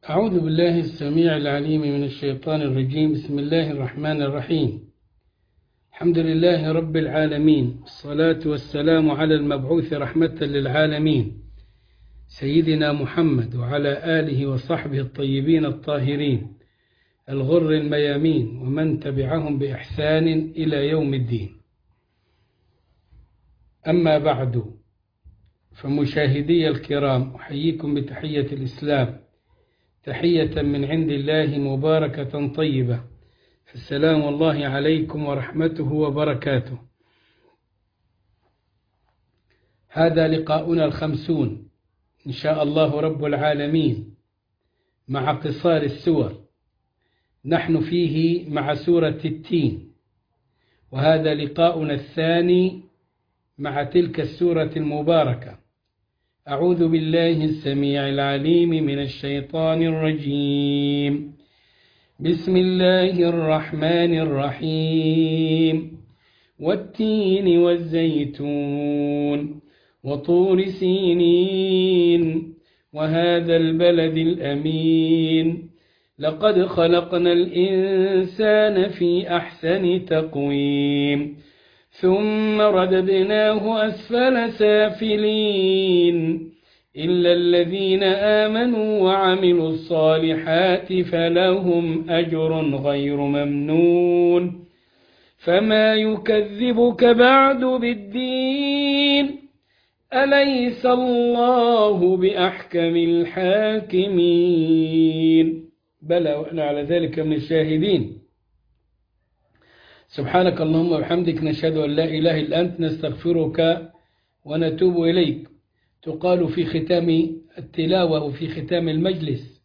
أعوذ بالله السميع العليم من الشيطان الرجيم. بسم الله الرحمن الرحيم. الحمد لله رب العالمين، الصلاة والسلام على المبعوث رحمة للعالمين سيدنا محمد وعلى آله وصحبه الطيبين الطاهرين الغر الميامين ومن تبعهم بإحسان إلى يوم الدين. أما بعد، فمشاهدي الكرام، أحييكم بتحية الإسلام، تحية من عند الله مباركة طيبة، فالسلام الله عليكم ورحمته وبركاته. هذا لقاؤنا 50 إن شاء الله رب العالمين مع قصار السور. نحن فيه مع سورة التين، وهذا لقاؤنا الثاني مع تلك السورة المباركة. أعوذ بالله السميع العليم من الشيطان الرجيم. بسم الله الرحمن الرحيم. والتين والزيتون وطور سينين وهذا البلد الأمين لقد خلقنا الإنسان في أحسن تقويم ثم رددناه أسفل سافلين إلا الذين آمنوا وعملوا الصالحات فلهم أجر غير ممنون. فما يكذبك بعد بالدين أليس الله بأحكم الحاكمين؟ بلى وأنا على ذلك من الشاهدين. سبحانك اللهم وبحمدك، نشهد أن لا إله إلا أنت، نستغفرك ونتوب إليك. تقال في ختام التلاوة وفي ختام المجلس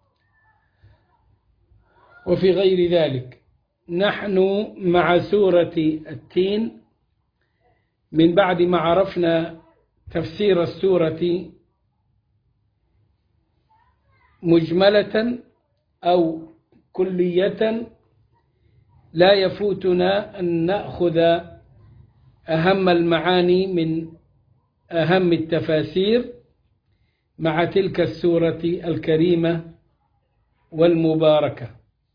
وفي غير ذلك. نحن مع سورة التين من بعد ما عرفنا تفسير السورة مجملة أو كلية، لا يفوتنا أن نأخذ أهم المعاني من أهم التفاسير مع تلك السورة الكريمة والمباركة.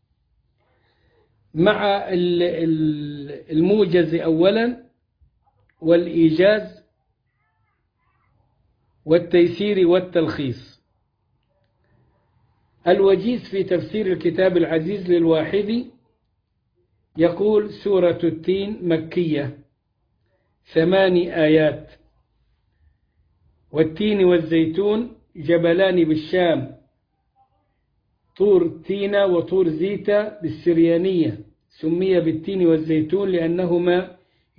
مع الموجز أولا، والإيجاز والتيسير والتلخيص. الوجيز في تفسير الكتاب العزيز للواحدي يقول: سورة التين مكية 8 آيات. والتين والزيتون جبلان بالشام، طور تينا وطور زيتا بالسريانية، سمي بالتين والزيتون لأنهما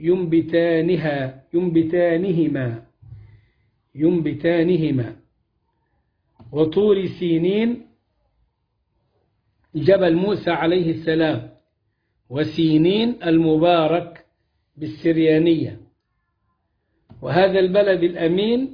ينبتانهما. وطور سينين جبل موسى عليه السلام، وسينين المبارك بالسريانية. وهذا البلد الأمين،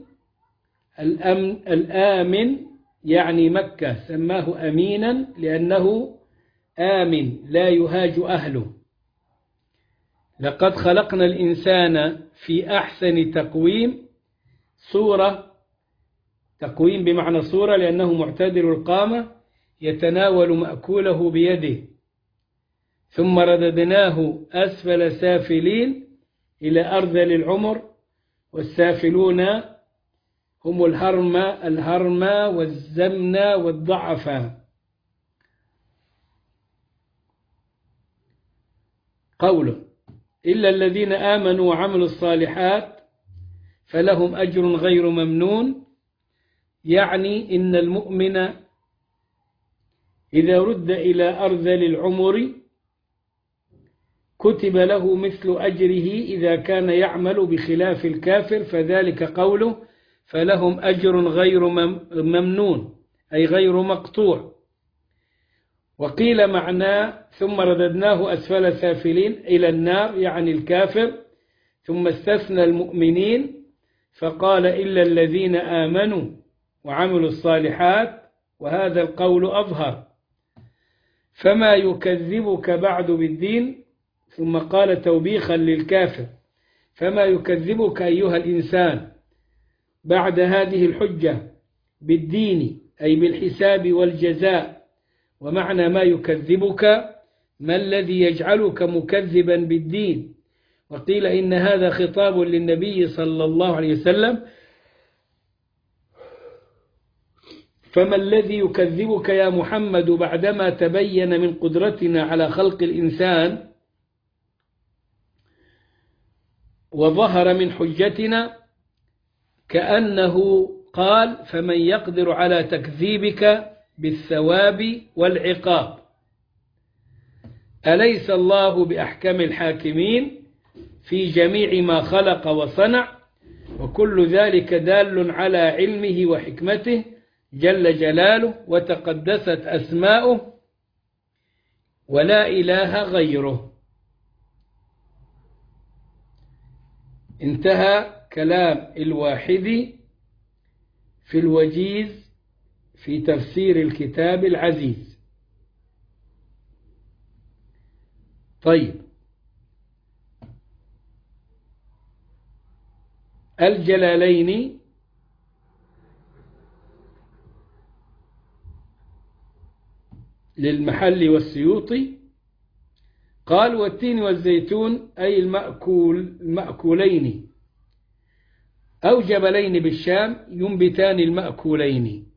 الآمن يعني مكة، سماه أمينا لأنه آمن لا يهاج أهله. لقد خلقنا الإنسان في أحسن تقويم. صورة، تقويم بمعنى صورة لأنه معتدل القامة، يتناول مأكوله بيده. ثم رددناه أسفل سافلين إلى أرذل العمر، والسافلون هم الهرمى والزمنى والضعفاء. قوله: إلا الذين آمنوا وعملوا الصالحات فلهم أجر غير ممنون، يعني إن المؤمن إذا رد إلى أرذل العمر كتب له مثل أجره إذا كان يعمل بخلاف الكافر، فذلك قوله فلهم أجر غير ممنون أي غير مقطوع. وقيل معناه ثم رددناه أسفل سافلين إلى النار يعني الكافر، ثم استثنى المؤمنين فقال إلا الذين آمنوا وعملوا الصالحات، وهذا القول أظهر. فما يكذبك بعد بالدين، ثم قال توبيخا للكافر: فما يكذبك أيها الإنسان بعد هذه الحجة بالدين أي بالحساب والجزاء. ومعنى ما يكذبك ما الذي يجعلك مكذبا بالدين. وقيل إن هذا خطاب للنبي صلى الله عليه وسلم، فما الذي يكذبك يا محمد بعدما تبين من قدرتنا على خلق الإنسان وظهر من حجتنا؟ كأنه قال فمن يقدر على تكذيبك بالثواب والعقاب. أليس الله بأحكم الحاكمين في جميع ما خلق وصنع؟ وكل ذلك دال على علمه وحكمته جل جلاله وتقدست أسماؤه ولا إله غيره. انتهى كلام الواحدي في الوجيز في تفسير الكتاب العزيز. طيب، الجلالين للمحلي والسيوطي قال والتين والزيتون أي المأكولين أو جبلين بالشام ينبتان المأكولين.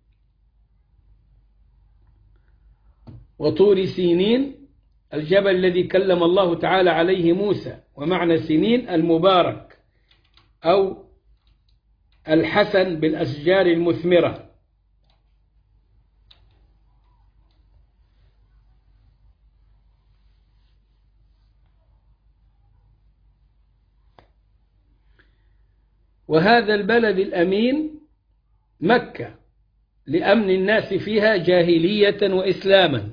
وطور سينين الجبل الذي كلم الله تعالى عليه موسى، ومعنى سنين المبارك أو الحسن بالأشجار المثمرة. وهذا البلد الأمين مكة لأمن الناس فيها جاهلية وإسلاما.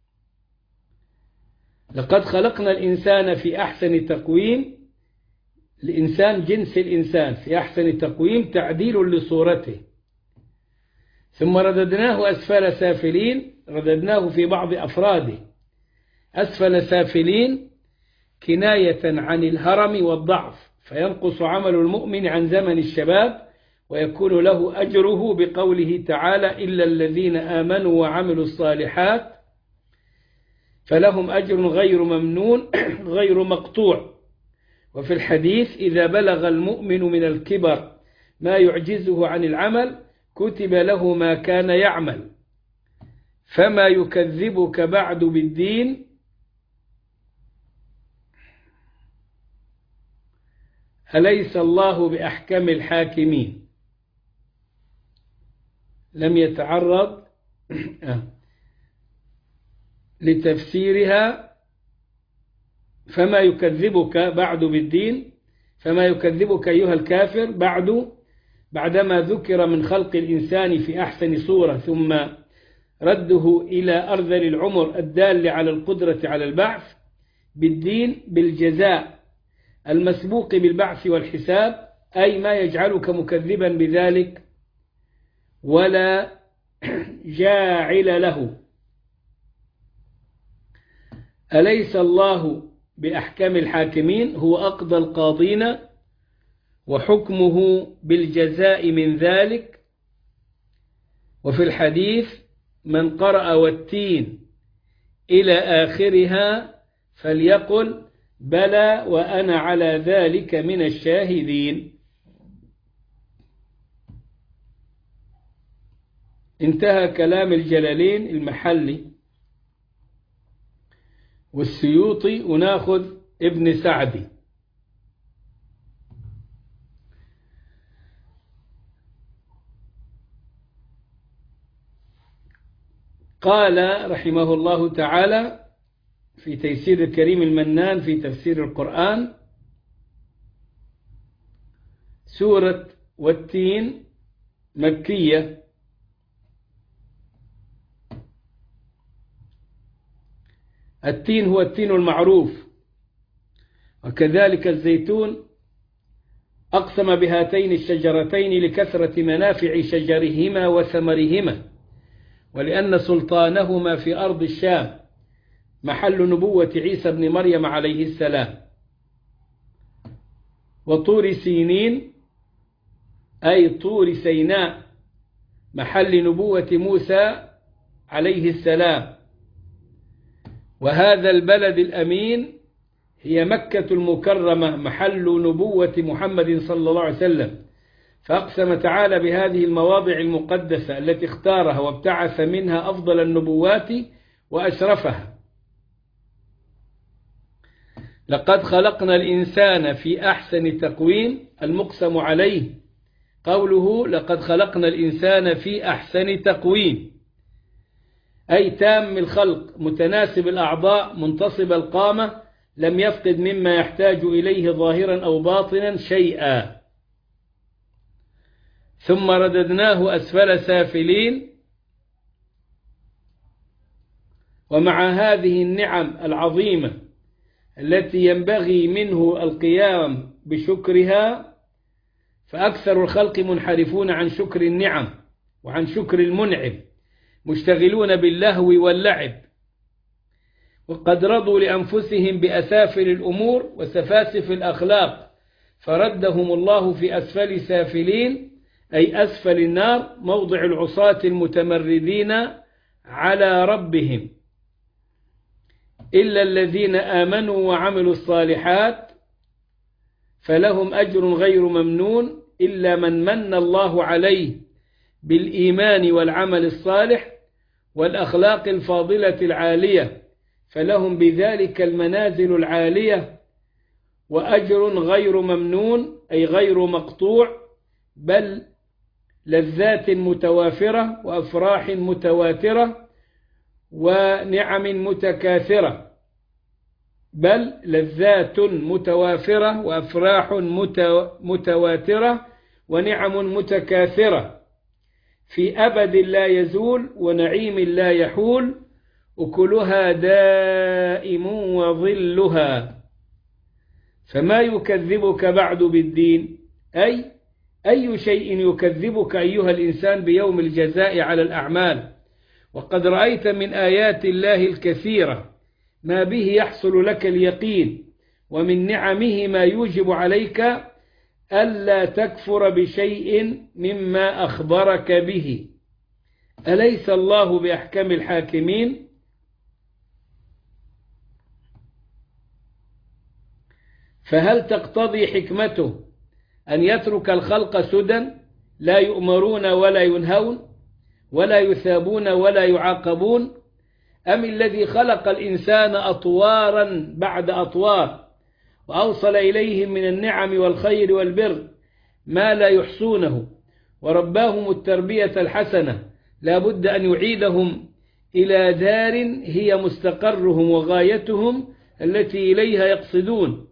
لقد خلقنا الإنسان في أحسن تقويم، الإنسان جنس الإنسان في أحسن تقويم تعديل لصورته، ثم رددناه أسفل سافلين، رددناه في بعض أفراده أسفل سافلين كناية عن الهرم والضعف، فينقص عمل المؤمن عن زمن الشباب ويكون له أجره بقوله تعالى إلا الذين آمنوا وعملوا الصالحات فلهم أجر غير ممنون غير مقطوع. وفي الحديث إذا بلغ المؤمن من الكبر ما يعجزه عن العمل كتب له ما كان يعمل. فما يكذبك بعد بالدين أليس الله بأحكم الحاكمين. لم يتعرض لتفسيرها. فما يكذبك بعد بالدين، فما يكذبك أيها الكافر بعدما ذكر من خلق الإنسان في أحسن صورة ثم رده إلى أرذل العمر الدال على القدرة على البعث بالدين بالجزاء المسبوق بالبعث والحساب، أي ما يجعلك مكذبا بذلك ولا جاعل له. أليس الله بأحكم الحاكمين هو أقضى القاضين وحكمه بالجزاء من ذلك. وفي الحديث من قرأ والتين إلى آخرها فليقل بلى وأنا على ذلك من الشاهدين. انتهى كلام الجلالين المحلي والسيوطي، وناخذ ابن سعدي. قال رحمه الله تعالى في تيسير الكريم المنان في تفسير القرآن: سورة والتين مكية، التين هو التين المعروف، وكذلك الزيتون أقسم بهاتين الشجرتين لكثرة منافع شجرهما وثمرهما، ولأن سلطانهما في أرض الشام محل نبوة عيسى بن مريم عليه السلام. وطور سينين أي طور سيناء محل نبوة موسى عليه السلام. وهذا البلد الأمين هي مكة المكرمة محل نبوة محمد صلى الله عليه وسلم. فأقسم تعالى بهذه المواضع المقدسة التي اختارها وابتعث منها أفضل النبوات وأشرفها. لقد خلقنا الإنسان في أحسن تقويم. المقسم عليه قوله لقد خلقنا الإنسان في أحسن تقويم، أي تام الخلق، متناسب الأعضاء، منتصب القامة، لم يفقد مما يحتاج إليه ظاهرا أو باطنا شيئا. ثم رددناه أسفل سافلين. ومع هذه النعم العظيمة التي ينبغي منه القيام بشكرها، فأكثر الخلق منحرفون عن شكر النعم وعن شكر المنعم، مشتغلون باللهو واللعب، وقد رضوا لأنفسهم بأسافل الأمور وسفاسف الأخلاق، فردهم الله في أسفل سافلين، أي أسفل النار، موضع العصاة المتمردين على ربهم. إلا الذين آمنوا وعملوا الصالحات فلهم أجر غير ممنون، إلا من من الله عليه بالإيمان والعمل الصالح والأخلاق الفاضلة العالية، فلهم بذلك المنازل العالية وأجر غير ممنون، أي غير مقطوع، بل لذات متوافرة وأفراح متواترة ونعم متكاثرة. بل لذات متوافرة وأفراح متواترة ونعم متكاثرة في أبد لا يزول ونعيم لا يحول، أكلها دائم وظلها. فما يكذبك بعد بالدين، أي شيء يكذبك أيها الإنسان بيوم الجزاء على الأعمال؟ وقد رأيت من آيات الله الكثيرة ما به يحصل لك اليقين، ومن نعمه ما يوجب عليك ألا تكفر بشيء مما أخبرك به. أليس الله بأحكم الحاكمين؟ فهل تقتضي حكمته أن يترك الخلق سدى لا يؤمرون ولا ينهون ولا يثابون ولا يعاقبون؟ أم الذي خلق الإنسان أطوارا بعد أطوار وأوصل إليهم من النعم والخير والبر ما لا يحصونه، ورباهم التربية الحسنة، لا بد أن يعيدهم إلى دار هي مستقرهم وغايتهم التي إليها يقصدون،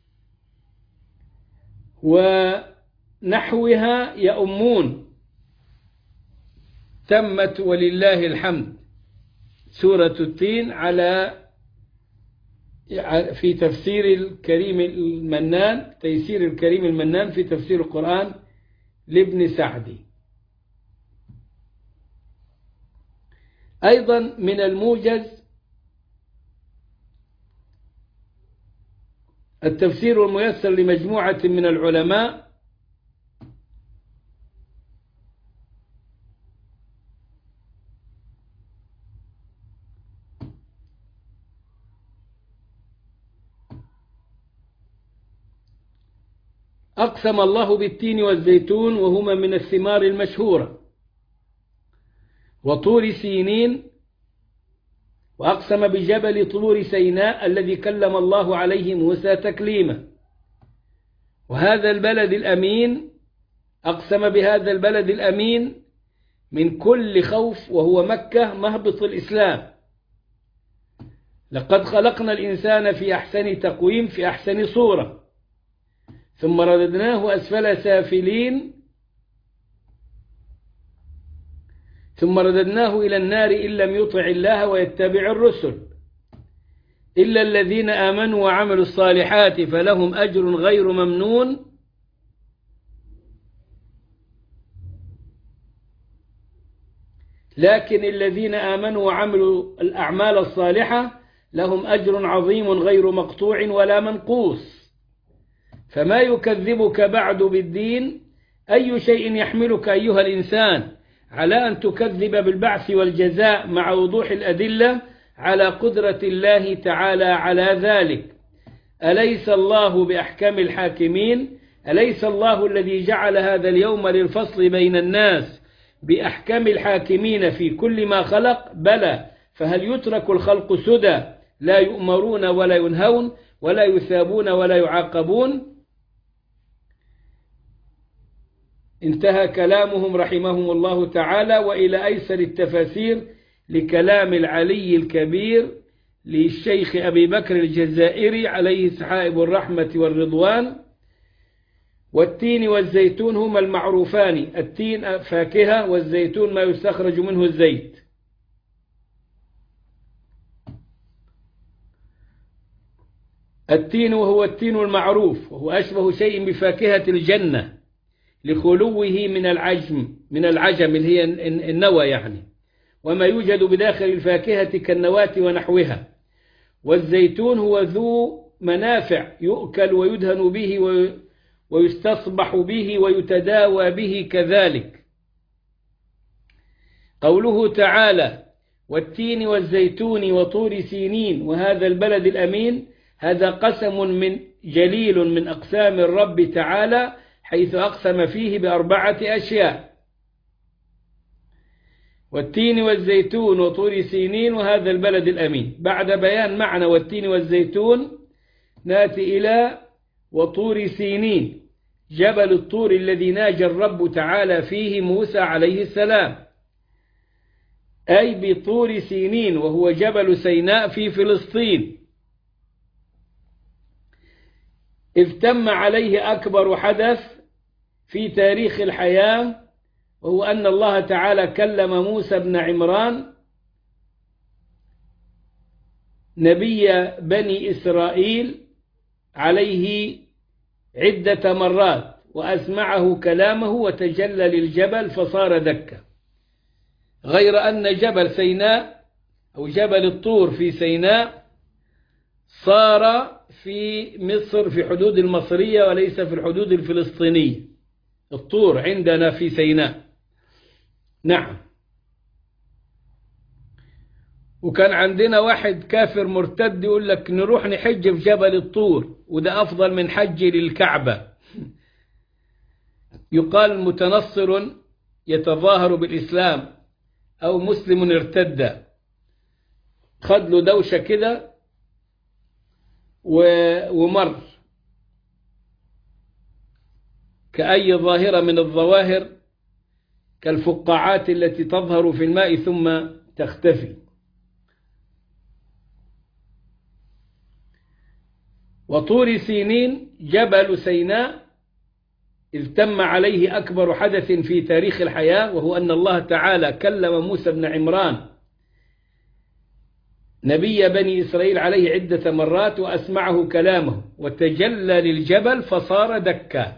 ونحوها يؤمون. تمت ولله الحمد. سورة التين في تفسير الكريم المنان، تيسير الكريم المنان في تفسير القرآن لابن سعدي. أيضا من الموجز التفسير الميسر لمجموعة من العلماء أقسم الله بالتين والزيتون وهما من الثمار المشهورة، وطور سينين، وأقسم بجبل طور سيناء الذي كلم الله عليه موسى تكليما. وهذا البلد الأمين، أقسم بهذا البلد الأمين من كل خوف، وهو مكة مهبط الإسلام. لقد خلقنا الإنسان في أحسن تقويم، في أحسن صورة، ثم رددناه أسفل سافلين، ثم رددناه إلى النار إن لم يطع الله ويتبع الرسل. إلا الذين آمنوا وعملوا الصالحات فلهم أجر غير ممنون، لكن الذين آمنوا وعملوا الأعمال الصالحة لهم أجر عظيم غير مقطوع ولا منقوص. فما يكذبك بعد بالدين؟ أي شيء يحملك أيها الإنسان على أن تكذب بالبعث والجزاء مع وضوح الأدلة على قدرة الله تعالى على ذلك. أليس الله بأحكم الحاكمين؟ أليس الله الذي جعل هذا اليوم للفصل بين الناس بأحكم الحاكمين في كل ما خلق؟ بلى، فهل يترك الخلق سدى لا يؤمرون ولا ينهون ولا يثابون ولا يعاقبون؟ انتهى كلامهم رحمهم الله تعالى. وإلى أيسر التفاسير لكلام العلي الكبير للشيخ أبي بكر الجزائري عليه سحائب الرحمة والرضوان: والتين والزيتون هما المعروفان. التين فاكهة، والزيتون ما يستخرج منه الزيت. التين وهو التين المعروف، وهو أشبه شيء بفاكهة الجنة لخلوه من العجم اللي هي النوى يعني، وما يوجد بداخل الفاكهة كالنواة ونحوها. والزيتون هو ذو منافع يؤكل ويدهن به ويستصبح به ويتداوى به كذلك. قوله تعالى: والتين والزيتون وطور سينين وهذا البلد الأمين، هذا قسم من جليل من أقسام الرب تعالى، حيث أقسم فيه بأربعة أشياء: والتين والزيتون وطور سينين وهذا البلد الأمين. بعد بيان معنى والتين والزيتون نأتي إلى وطور سينين، جبل الطور الذي ناجى الرب تعالى فيه موسى عليه السلام، أي بطور سينين، وهو جبل سيناء في فلسطين، إذ تم عليه أكبر حدث في تاريخ الحياة، وهو أن الله تعالى كلم موسى بن عمران نبي بني إسرائيل عليه عدة مرات، وأسمعه كلامه وتجلى للجبل فصار دكا. غير أن جبل سيناء أو جبل الطور في سيناء صار في مصر في حدود المصرية وليس في الحدود الفلسطينية. الطور عندنا في سيناء. نعم. وكان عندنا واحد كافر مرتد يقول لك نروح نحج في جبل الطور، وده أفضل من حج للكعبة. يقال متنصر يتظاهر بالإسلام أو مسلم ارتد، خد له دوشة كده ومر كأي ظاهرة من الظواهر كالفقاعات التي تظهر في الماء ثم تختفي. وطور سينين جبل سيناء، إذ تم عليه أكبر حدث في تاريخ الحياة، وهو أن الله تعالى كلم موسى بن عمران نبي بني إسرائيل عليه عدة مرات وأسمعه كلامه وتجلى للجبل فصار دكا.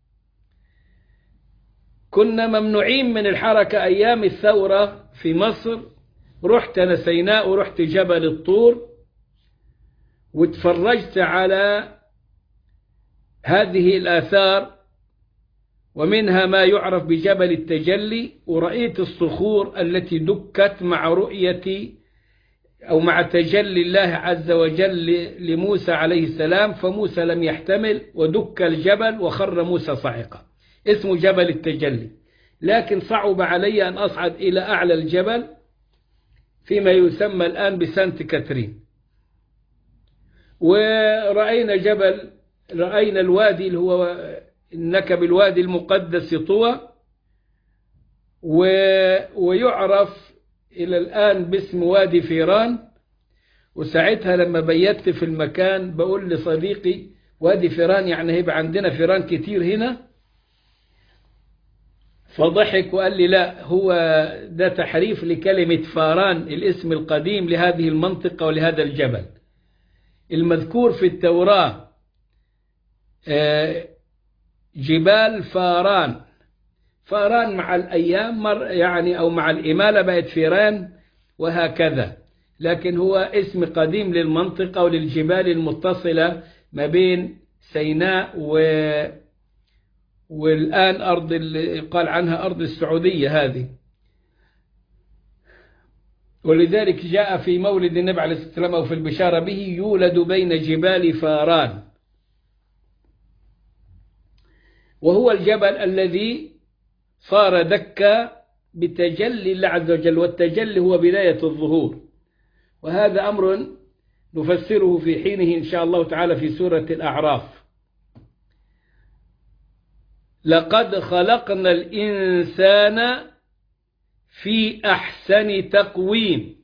كنا ممنوعين من الحركة أيام الثورة في مصر، رحت أنا سيناء ورحت جبل الطور وتفرجت على هذه الآثار، ومنها ما يعرف بجبل التجلي، ورأيت الصخور التي دكت مع رؤية أو مع تجلي الله عز وجل لموسى عليه السلام، فموسى لم يحتمل ودك الجبل وخر موسى صاعقا، اسمه جبل التجلي. لكن صعب علي أن أصعد إلى أعلى الجبل فيما يسمى الآن بسانت كاترين. ورأينا رأينا الوادي اللي هو النكب الوادي المقدس طوى، ويعرف إلى الآن باسم وادي فيران. وساعتها لما بيت في المكان بقول لصديقي وادي فيران يعني هيبقى عندنا فيران كتير هنا، فضحك وقال لي لا، هو ده تحريف لكلمة فاران، الاسم القديم لهذه المنطقة ولهذا الجبل المذكور في التوراة، جبال فاران. فاران مع الأيام يعني أو مع الإمالة بقت فيران وهكذا، لكن هو اسم قديم للمنطقة وللجبال المتصلة ما بين سيناء والآن أرض اللي قال عنها أرض السعودية هذه ولذلك جاء في مولد النبي عليه الصلاة والسلام أو في البشارة به: يولد بين جبال فاران. وهو الجبل الذي صار دكا بتجلي الله عز وجل، والتجلي هو بداية الظهور. وهذا أمر نفسره في حينه إن شاء الله تعالى في سورة الأعراف. لقد خلقنا الإنسان في أحسن تقويم.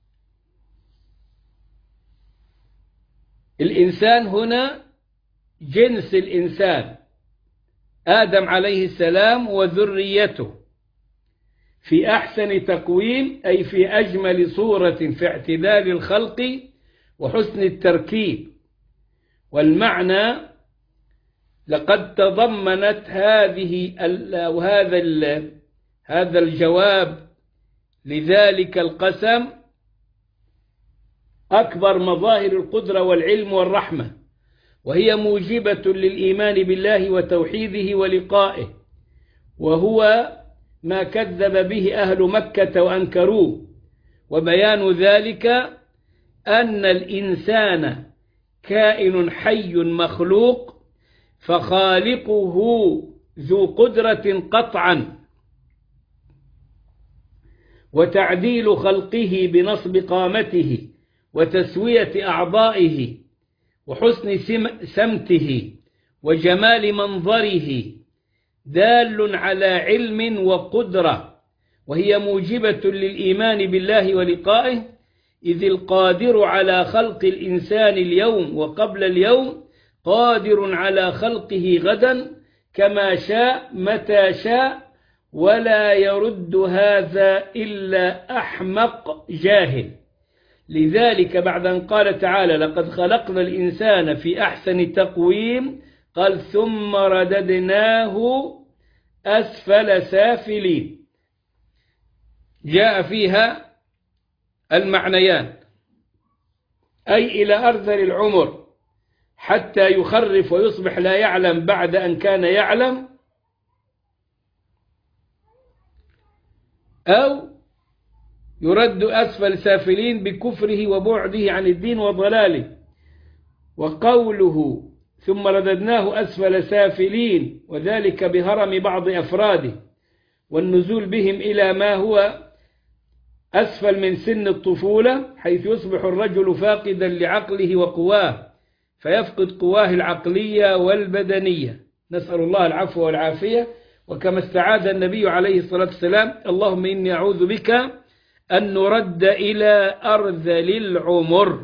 الإنسان هنا جنس الإنسان آدم عليه السلام وذريته، في أحسن تقويم أي في أجمل صورة، في اعتدال الخلق وحسن التركيب. والمعنى لقد تضمنت هذا الجواب لذلك القسم أكبر مظاهر القدرة والعلم والرحمة، وهي موجبة للإيمان بالله وتوحيده ولقائه، وهو ما كذب به أهل مكة وأنكروه. وبيان ذلك أن الإنسان كائن حي مخلوق، فخالقه ذو قدرة قطعا، وتعديل خلقه بنصب قامته وتسوية أعضائه وحسن سمته وجمال منظره دال على علم وقدرة، وهي موجبة للإيمان بالله ولقائه، إذ القادر على خلق الإنسان اليوم وقبل اليوم قادر على خلقه غدا كما شاء متى شاء، ولا يرد هذا إلا أحمق جاهل. لذلك بعد أن قال تعالى: لقد خلقنا الإنسان في أحسن تقويم، قال: ثم رددناه أسفل سافلين. جاء فيها المعنيان، أي إلى أرذل العمر حتى يخرف ويصبح لا يعلم بعد أن كان يعلم، أو يرد أسفل سافلين بكفره وبعده عن الدين وضلاله. وقوله ثم رددناه أسفل سافلين، وذلك بهرم بعض أفراده والنزول بهم إلى ما هو أسفل من سن الطفولة، حيث يصبح الرجل فاقدا لعقله وقواه، فيفقد قواه العقلية والبدنية، نسأل الله العفو والعافية. وكما استعاذ النبي عليه الصلاة والسلام: اللهم إني أعوذ بك أن نرد إلى أرذل العمر.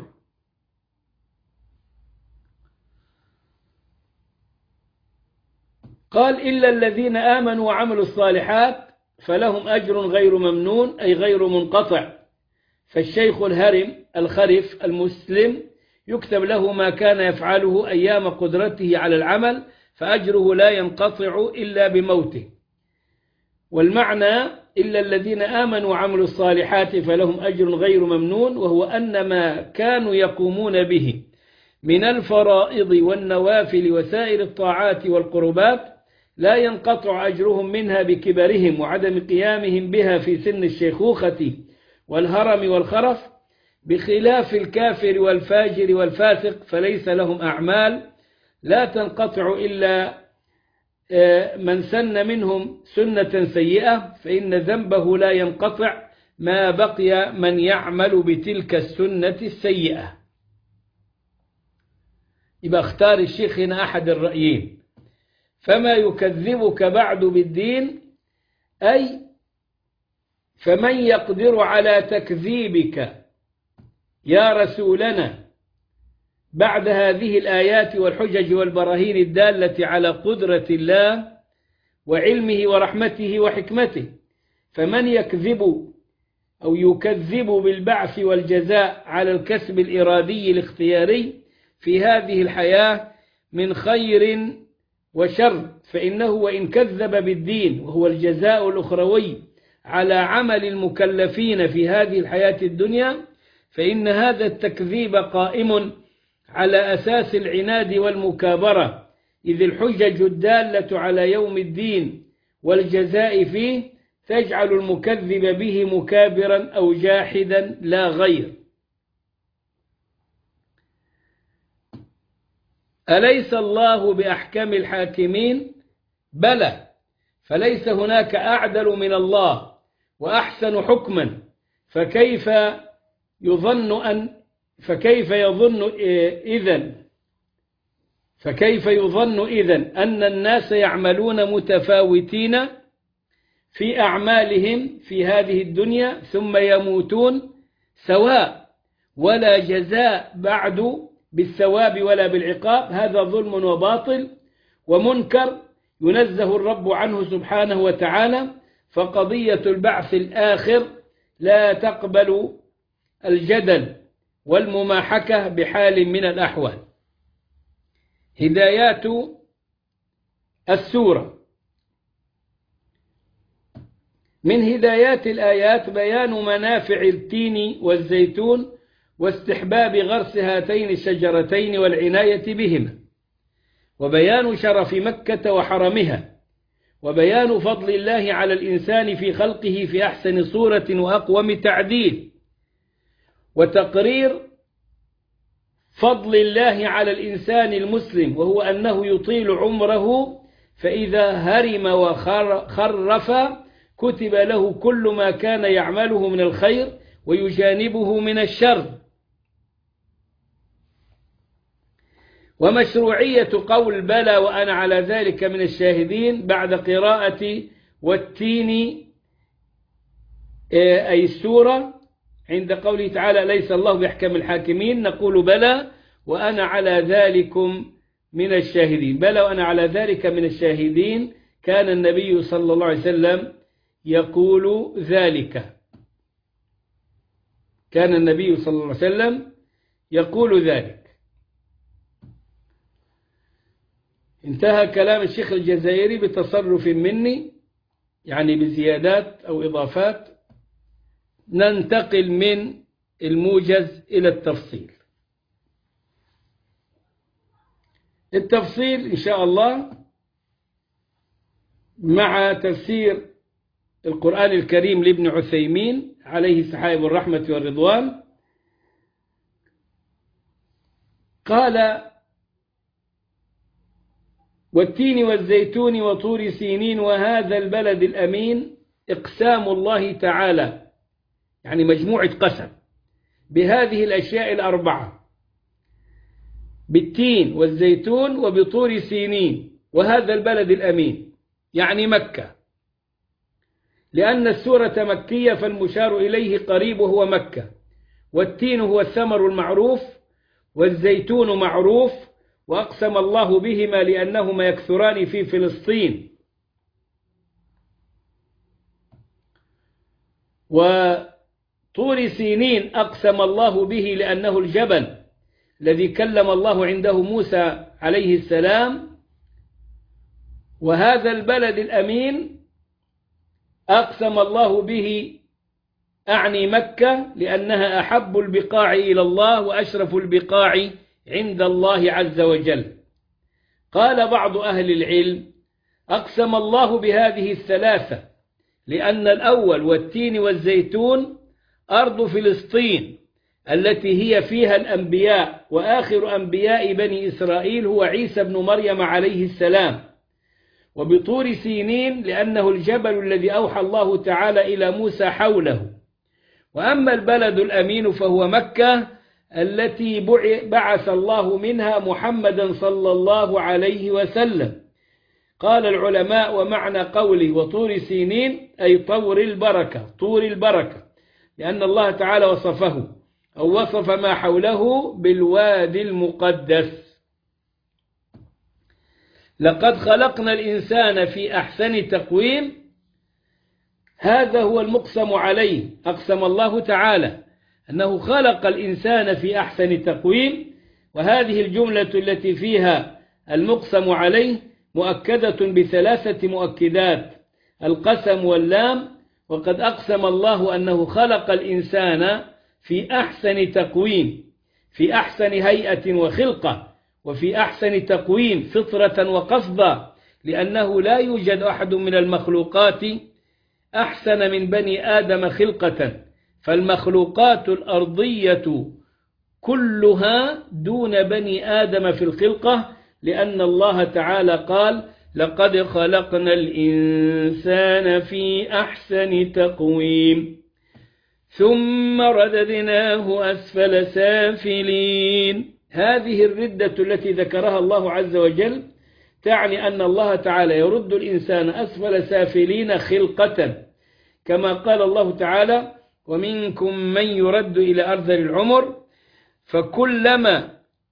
قال: إلا الذين آمنوا وعملوا الصالحات فلهم أجر غير ممنون، أي غير منقطع. فالشيخ الهرم الخرف المسلم يكتب له ما كان يفعله أيام قدرته على العمل، فأجره لا ينقطع إلا بموته. والمعنى: إلا الذين آمنوا وعملوا الصالحات فلهم أجر غير ممنون، وهو أن ما كانوا يقومون به من الفرائض والنوافل وسائر الطاعات والقربات لا ينقطع أجرهم منها بكبرهم وعدم قيامهم بها في سن الشيخوخة والهرم والخرف، بخلاف الكافر والفاجر والفاسق، فليس لهم أعمال لا تنقطع إلا من سن منهم سنة سيئة، فإن ذنبه لا ينقطع ما بقي من يعمل بتلك السنة السيئة. يبقى اختار الشيخ هنا أحد الرأيين: فما يكذبك بعد بالدين، أي فمن يقدر على تكذيبك يا رسولنا بعد هذه الآيات والحجج والبراهين الدالة على قدرة الله وعلمه ورحمته وحكمته. فمن يكذب أو يكذب بالبعث والجزاء على الكسب الإرادي الاختياري في هذه الحياة من خير وشر، فإنه وإن كذب بالدين وهو الجزاء الأخروي على عمل المكلفين في هذه الحياة الدنيا، فإن هذا التكذيب قائم على أساس العناد والمكابرة، إذ الحجج الدالة على يوم الدين والجزاء فيه تجعل المكذب به مكابرا أو جاحدا لا غير. أليس الله بأحكم الحاكمين؟ بلى، فليس هناك أعدل من الله وأحسن حكما، فكيف يظن إذن أن الناس يعملون متفاوتين في أعمالهم في هذه الدنيا ثم يموتون سواء، ولا جزاء بعد بالثواب ولا بالعقاب؟ هذا ظلم وباطل ومنكر ينزه الرب عنه سبحانه وتعالى. فقضية البعث الآخر لا تقبل الجدل والمماحكة بحال من الأحوال. هدايات السورة: من هدايات الآيات بيان منافع التين والزيتون واستحباب غرس هاتين الشجرتين والعناية بهما، وبيان شرف مكة وحرمها، وبيان فضل الله على الإنسان في خلقه في أحسن صورة وأقوم تعديل، وتقرير فضل الله على الإنسان المسلم وهو أنه يطيل عمره، فإذا هرم وخرف كتب له كل ما كان يعمله من الخير ويجانبه من الشر. ومشروعية قول بلى وأنا على ذلك من الشاهدين بعد قراءة والتين أي السورة عند قوله تعالى ليس الله بأحكم الحاكمين، نقول بلى وأنا على ذلكم من الشاهدين. بلى وأنا على ذلك من الشاهدين، كان النبي صلى الله عليه وسلم يقول ذلك، كان النبي صلى الله عليه وسلم يقول ذلك. انتهى كلام الشيخ الجزائري بتصرف مني، يعني بزيادات أو إضافات. ننتقل من الموجز إلى التفصيل. التفصيل إن شاء الله مع تفسير القرآن الكريم لابن عثيمين عليه سحائب الرحمة والرضوان. قال والتين والزيتون وطور سينين وهذا البلد الأمين، إقسام الله تعالى، يعني مجموعة قسم بهذه الأشياء الأربعة، بالتين والزيتون وبطور سينين وهذا البلد الأمين، يعني مكة، لأن السورة مكية فالمشار إليه قريب وهو مكة. والتين هو الثمر المعروف، والزيتون معروف، وأقسم الله بهما لأنهما يكثران في فلسطين. وطور سينين أقسم الله به لأنه الجبل الذي كلم الله عنده موسى عليه السلام. وهذا البلد الأمين أقسم الله به أعني مكة لأنها أحب البقاع إلى الله وأشرف البقاع عند الله عز وجل. قال بعض أهل العلم أقسم الله بهذه الثلاثة لأن الأول والتين والزيتون أرض فلسطين التي هي فيها الأنبياء، وآخر أنبياء بني إسرائيل هو عيسى بن مريم عليه السلام. وبطور سينين لأنه الجبل الذي أوحى الله تعالى إلى موسى حوله. وأما البلد الأمين فهو مكة التي بعث الله منها محمدا صلى الله عليه وسلم. قال العلماء ومعنى قوله وطور سينين أي طور البركة، طور البركة، لأن الله تعالى وصفه أو وصف ما حوله بالوادي المقدس. لقد خلقنا الإنسان في أحسن تقويم، هذا هو المقسم عليه. أقسم الله تعالى أنه خلق الإنسان في أحسن تقويم، وهذه الجملة التي فيها المقسم عليه مؤكدة بثلاثة مؤكدات: القسم واللام. وقد أقسم الله أنه خلق الإنسان في أحسن تقويم، في أحسن هيئة وخلقة، وفي أحسن تقويم فطرة وقصدا، لأنه لا يوجد أحد من المخلوقات أحسن من بني آدم خلقة، فالمخلوقات الأرضية كلها دون بني آدم في الخلقة، لأن الله تعالى قال: لقد خلقنا الإنسان في أحسن تقويم ثم رددناه أسفل سافلين. هذه الردة التي ذكرها الله عز وجل تعني أن الله تعالى يرد الإنسان أسفل سافلين خلقة، كما قال الله تعالى: ومنكم من يرد إلى أرذل العمر، فكلما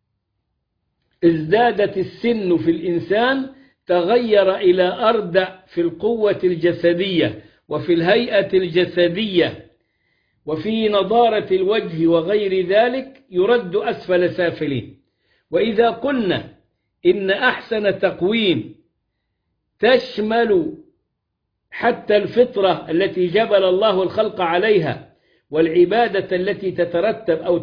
ازدادت السن في الإنسان تغير إلى أردع في القوة الجسدية وفي الهيئة الجسدية وفي نضارة الوجه وغير ذلك، يرد أسفل سافلين. وإذا قلنا إن أحسن تقويم تشمل حتى الفطرة التي جبل الله الخلق عليها والعبادة التي تترتب أو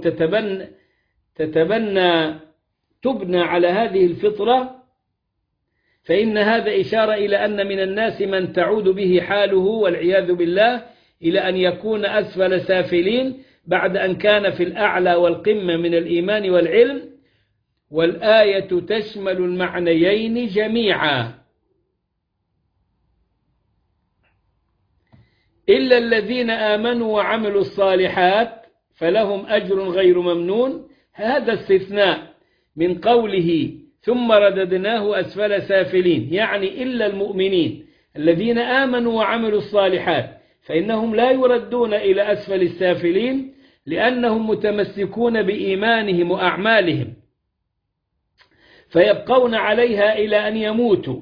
تبنى على هذه الفطرة، فإن هذا إشارة إلى أن من الناس من تعود به حاله والعياذ بالله إلى أن يكون أسفل سافلين بعد أن كان في الأعلى والقمة من الإيمان والعلم. والآية تشمل المعنيين جميعا، إلا الذين آمنوا وعملوا الصالحات فلهم أجر غير ممنون. هذا استثناء من قوله ثم رددناه أسفل سافلين، يعني إلا المؤمنين الذين آمنوا وعملوا الصالحات فإنهم لا يردون إلى أسفل السافلين، لأنهم متمسكون بإيمانهم وأعمالهم فيبقون عليها إلى أن يموتوا.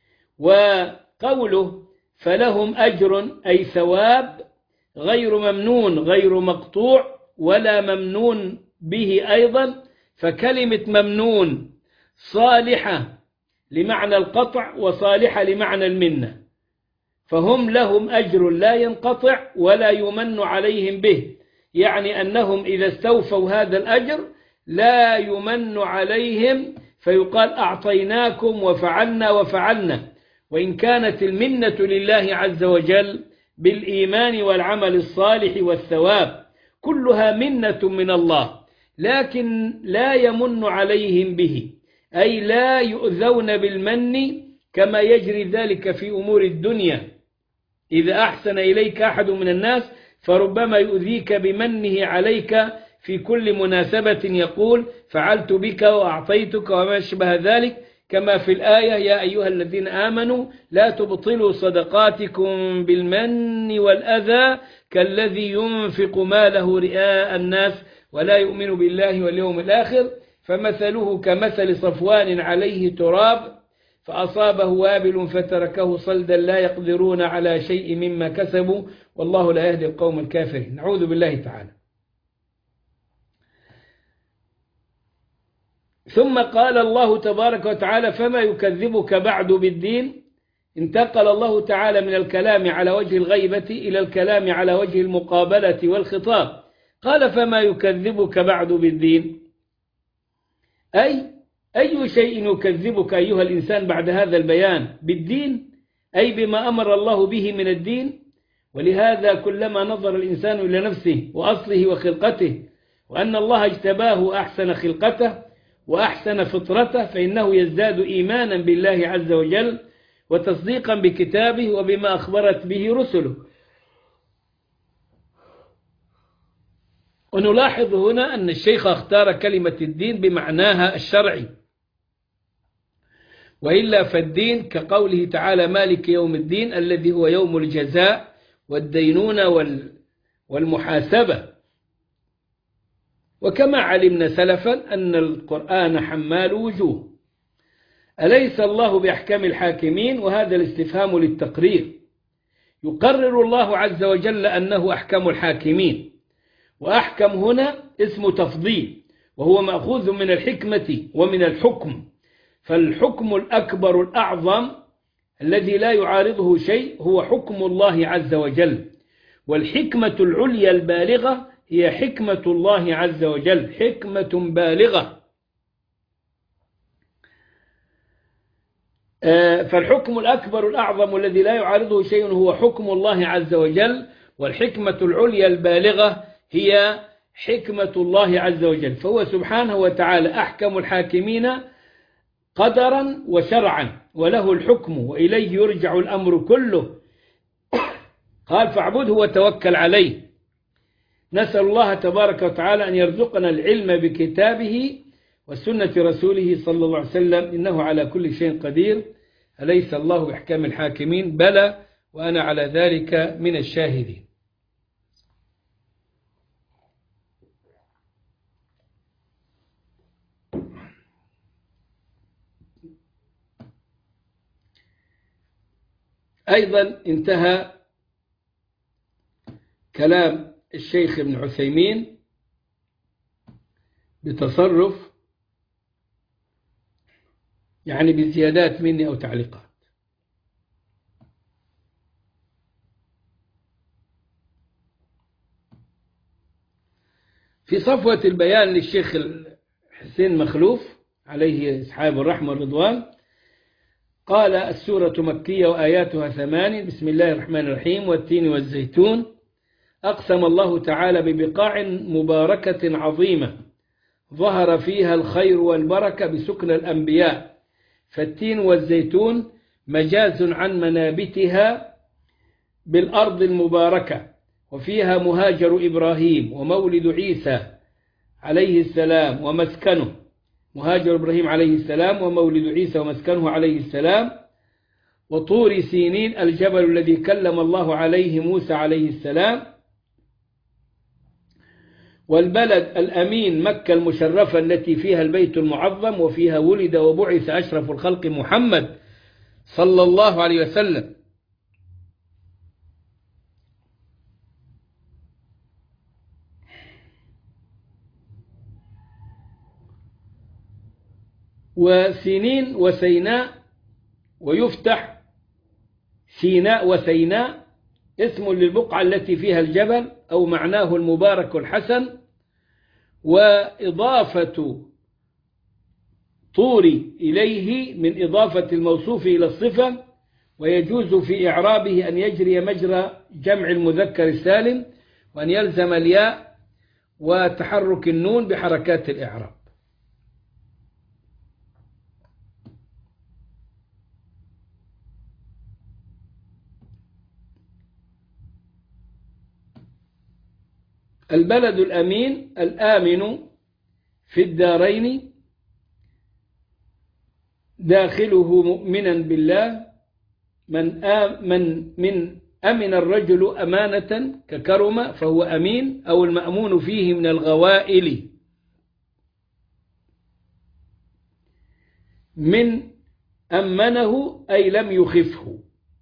وقوله فلهم أجر أي ثواب غير ممنون، غير مقطوع ولا ممنون به أيضا، فكلمة ممنون صالحة لمعنى القطع وصالحة لمعنى المنة، فهم لهم أجر لا ينقطع ولا يمن عليهم به، يعني أنهم إذا استوفوا هذا الأجر لا يمن عليهم فيقال أعطيناكم وفعلنا، وإن كانت المنة لله عز وجل بالإيمان والعمل الصالح والثواب كلها منة من الله، لكن لا يمن عليهم به، أي لا يؤذون بالمن كما يجري ذلك في أمور الدنيا. إذا أحسن إليك أحد من الناس فربما يؤذيك بمنه عليك في كل مناسبة، يقول فعلت بك وأعطيتك وما شبه ذلك، كما في الآية يا أيها الذين آمنوا لا تبطلوا صدقاتكم بالمن والأذى كالذي ينفق ماله رئاء الناس ولا يؤمن بالله واليوم الآخر، فمثله كمثل صفوان عليه تراب فأصابه وابل فتركه صلدا لا يقدرون على شيء مما كسبوا والله لا يهدي القوم الكافرين. نعوذ بالله تعالى. ثم قال الله تبارك وتعالى فما يكذبك بعد بالدين. انتقل الله تعالى من الكلام على وجه الغيبة إلى الكلام على وجه المقابلة والخطاب. قال فما يكذبك بعد بالدين، أي شيء يكذبك أيها الإنسان بعد هذا البيان؟ بالدين أي بما أمر الله به من الدين. ولهذا كلما نظر الإنسان إلى نفسه وأصله وخلقته وأن الله اجتباه أحسن خلقته وأحسن فطرته فإنه يزداد إيمانا بالله عز وجل وتصديقا بكتابه وبما أخبرت به رسله. ونلاحظ هنا أن الشيخ اختار كلمة الدين بمعناها الشرعي، وإلا فالدين كقوله تعالى مالك يوم الدين الذي هو يوم الجزاء والدينونة والمحاسبة. وكما علمنا سلفا أن القرآن حمال وجوه، أليس الله بأحكم الحاكمين؟ وهذا الاستفهام للتقرير. يقرر الله عز وجل أنه أحكم الحاكمين، وأحكم هنا اسم تفضيل وهو مأخوذ من الحكمة ومن الحكم، فالحكم الأكبر الأعظم الذي لا يعارضه شيء هو حكم الله عز وجل، والحكمة العليا البالغة هي حكمة الله عز وجل، حكمة بالغة. فالحكم الأكبر الأعظم الذي لا يعارضه شيء هو حكم الله عز وجل، والحكمة العليا البالغة هي حكمة الله عز وجل، فهو سبحانه وتعالى أحكم الحاكمين قدرا وشرعا، وله الحكم وإليه يرجع الأمر كله. قال فاعبده وتوكل عليه. نسأل الله تبارك وتعالى أن يرزقنا العلم بكتابه وسنة رسوله صلى الله عليه وسلم، إنه على كل شيء قدير. أليس الله بأحكم الحاكمين؟ بلى، وأنا على ذلك من الشاهدين. أيضا انتهى كلام الشيخ ابن عثيمين بتصرف، يعني بزيادات مني أو تعليقات. في صفوة البيان للشيخ حسين مخلوف عليه أصحاب الرحمة والرضوان قال: السورة مكية وآياتها 8. بسم الله الرحمن الرحيم. والتين والزيتون. أقسم الله تعالى ببقاع مباركة عظيمة ظهر فيها الخير والبركة بسكن الأنبياء، فالتين والزيتون مجاز عن منابتها بالأرض المباركة، وفيها مهاجر إبراهيم ومولد عيسى عليه السلام ومسكنه، مهاجر إبراهيم عليه السلام ومولد عيسى ومسكنه عليه السلام، وطور سينين الجبل الذي كلم الله عليه موسى عليه السلام، والبلد الأمين مكة المشرفة التي فيها البيت المعظم وفيها ولد وبعث أشرف الخلق محمد صلى الله عليه وسلم. وسينين وسيناء، ويفتح سيناء وسيناء اسم للبقعة التي فيها الجبل أو معناه المبارك الحسن، وإضافة طور إليه من إضافة الموصوف إلى الصفة، ويجوز في إعرابه أن يجري مجرى جمع المذكر السالم، وأن يلزم الياء وتحرك النون بحركات الإعراب. البلد الأمين الآمن في الدارين، داخله مؤمنا بالله، من أمن الرجل أمانة ككرم فهو أمين، أو المأمون فيه من الغوائل. من أمنه أي لم يخفه.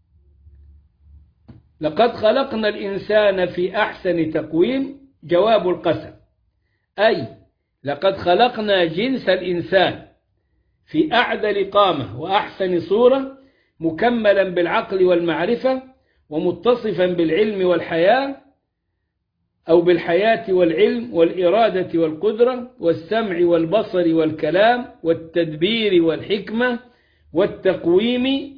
لقد خلقنا الإنسان في أحسن تقويم، جواب القسم، أي لقد خلقنا جنس الإنسان في أعدل قامة وأحسن صورة، مكملا بالعقل والمعرفة، ومتصفا بالعلم والحياة، أو بالحياة والعلم والإرادة والقدرة والسمع والبصر والكلام والتدبير والحكمة والتقويم.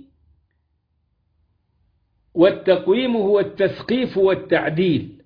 والتقويم هو التثقيف والتعديل.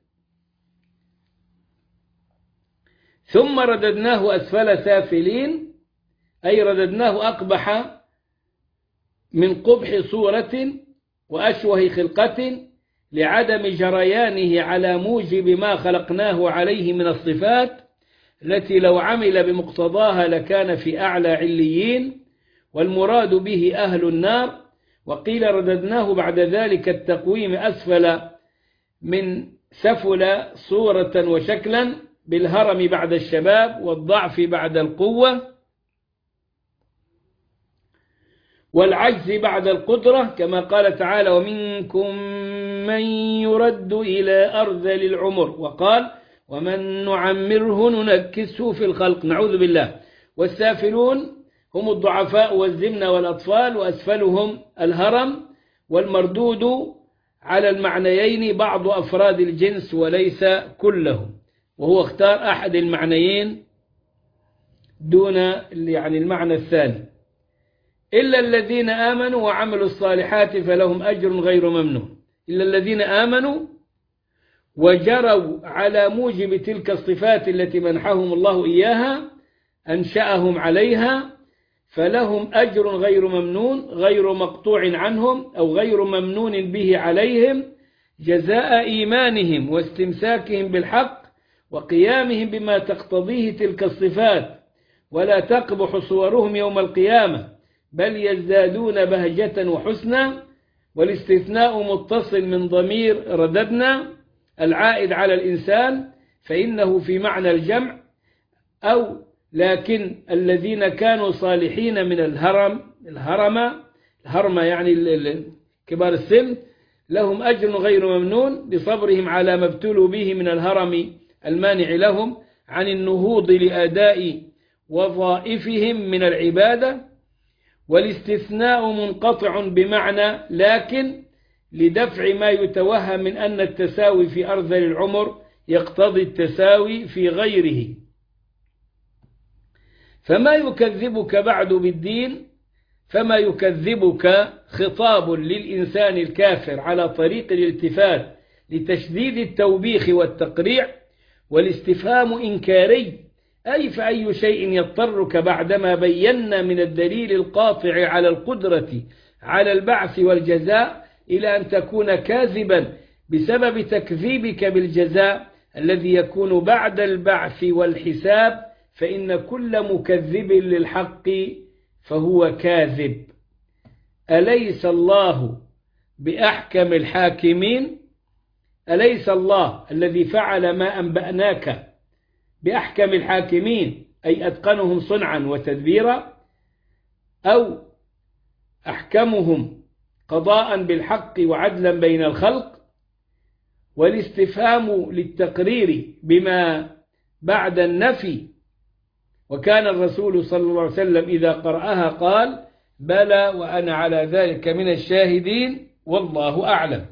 ثم رددناه أسفل سافلين، أي رددناه أقبح من قبح صورة وأشوه خلقة، لعدم جريانه على موجب ما خلقناه عليه من الصفات التي لو عمل بمقتضاها لكان في أعلى عليين، والمراد به أهل النار. وقيل رددناه بعد ذلك التقويم أسفل من سفل صورة وشكلا، بالهرم بعد الشباب والضعف بعد القوة والعجز بعد القدرة، كما قال تعالى: ومنكم من يرد إلى أرذل العمر، وقال: ومن نعمره ننكسه في الخلق، نعوذ بالله. والسافلون هم الضعفاء والزمن والأطفال، وأسفلهم الهرم، والمردود على المعنيين بعض أفراد الجنس وليس كلهم، وهو اختار أحد المعنيين دون يعني المعنى الثاني. إلا الذين آمنوا وعملوا الصالحات فلهم أجر غير ممنون. إلا الذين آمنوا وجروا على موجب تلك الصفات التي منحهم الله إياها أنشأهم عليها فلهم أجر غير ممنون، غير مقطوع عنهم أو غير ممنون به عليهم، جزاء إيمانهم واستمساكهم بالحق وقيامهم بما تقتضيه تلك الصفات، ولا تقبح صورهم يوم القيامة بل يزدادون بهجة وحسنا. والاستثناء متصل من ضمير رددنا العائد على الإنسان، فإنه في معنى الجمع، أو لكن الذين كانوا صالحين من الهرمة يعني كبار السن لهم أجر غير ممنون بصبرهم على ما ابتلوا به من الهرم المانع لهم عن النهوض لأداء وظائفهم من العبادة. والاستثناء منقطع بمعنى لكن لدفع ما يتوهم من أن التساوي في أرذل العمر يقتضي التساوي في غيره. فما يكذبك بعد بالدين، فما يكذبك خطاب للإنسان الكافر على طريق الالتفات لتشديد التوبيخ والتقريع، والاستفهام إنكاري، أي فأي شيء يضطرك بعدما بينا من الدليل القاطع على القدرة على البعث والجزاء إلى أن تكون كاذبا بسبب تكذيبك بالجزاء الذي يكون بعد البعث والحساب، فإن كل مكذب للحق فهو كاذب. أليس الله بأحكم الحاكمين؟ أليس الله الذي فعل ما أنبأناك بأحكم الحاكمين أي أتقنهم صنعا وتدبيرا، أو أحكمهم قضاء بالحق وعدلا بين الخلق؟ والاستفهام للتقرير بما بعد النفي، وكان الرسول صلى الله عليه وسلم إذا قرأها قال بلى وأنا على ذلك من الشاهدين والله أعلم.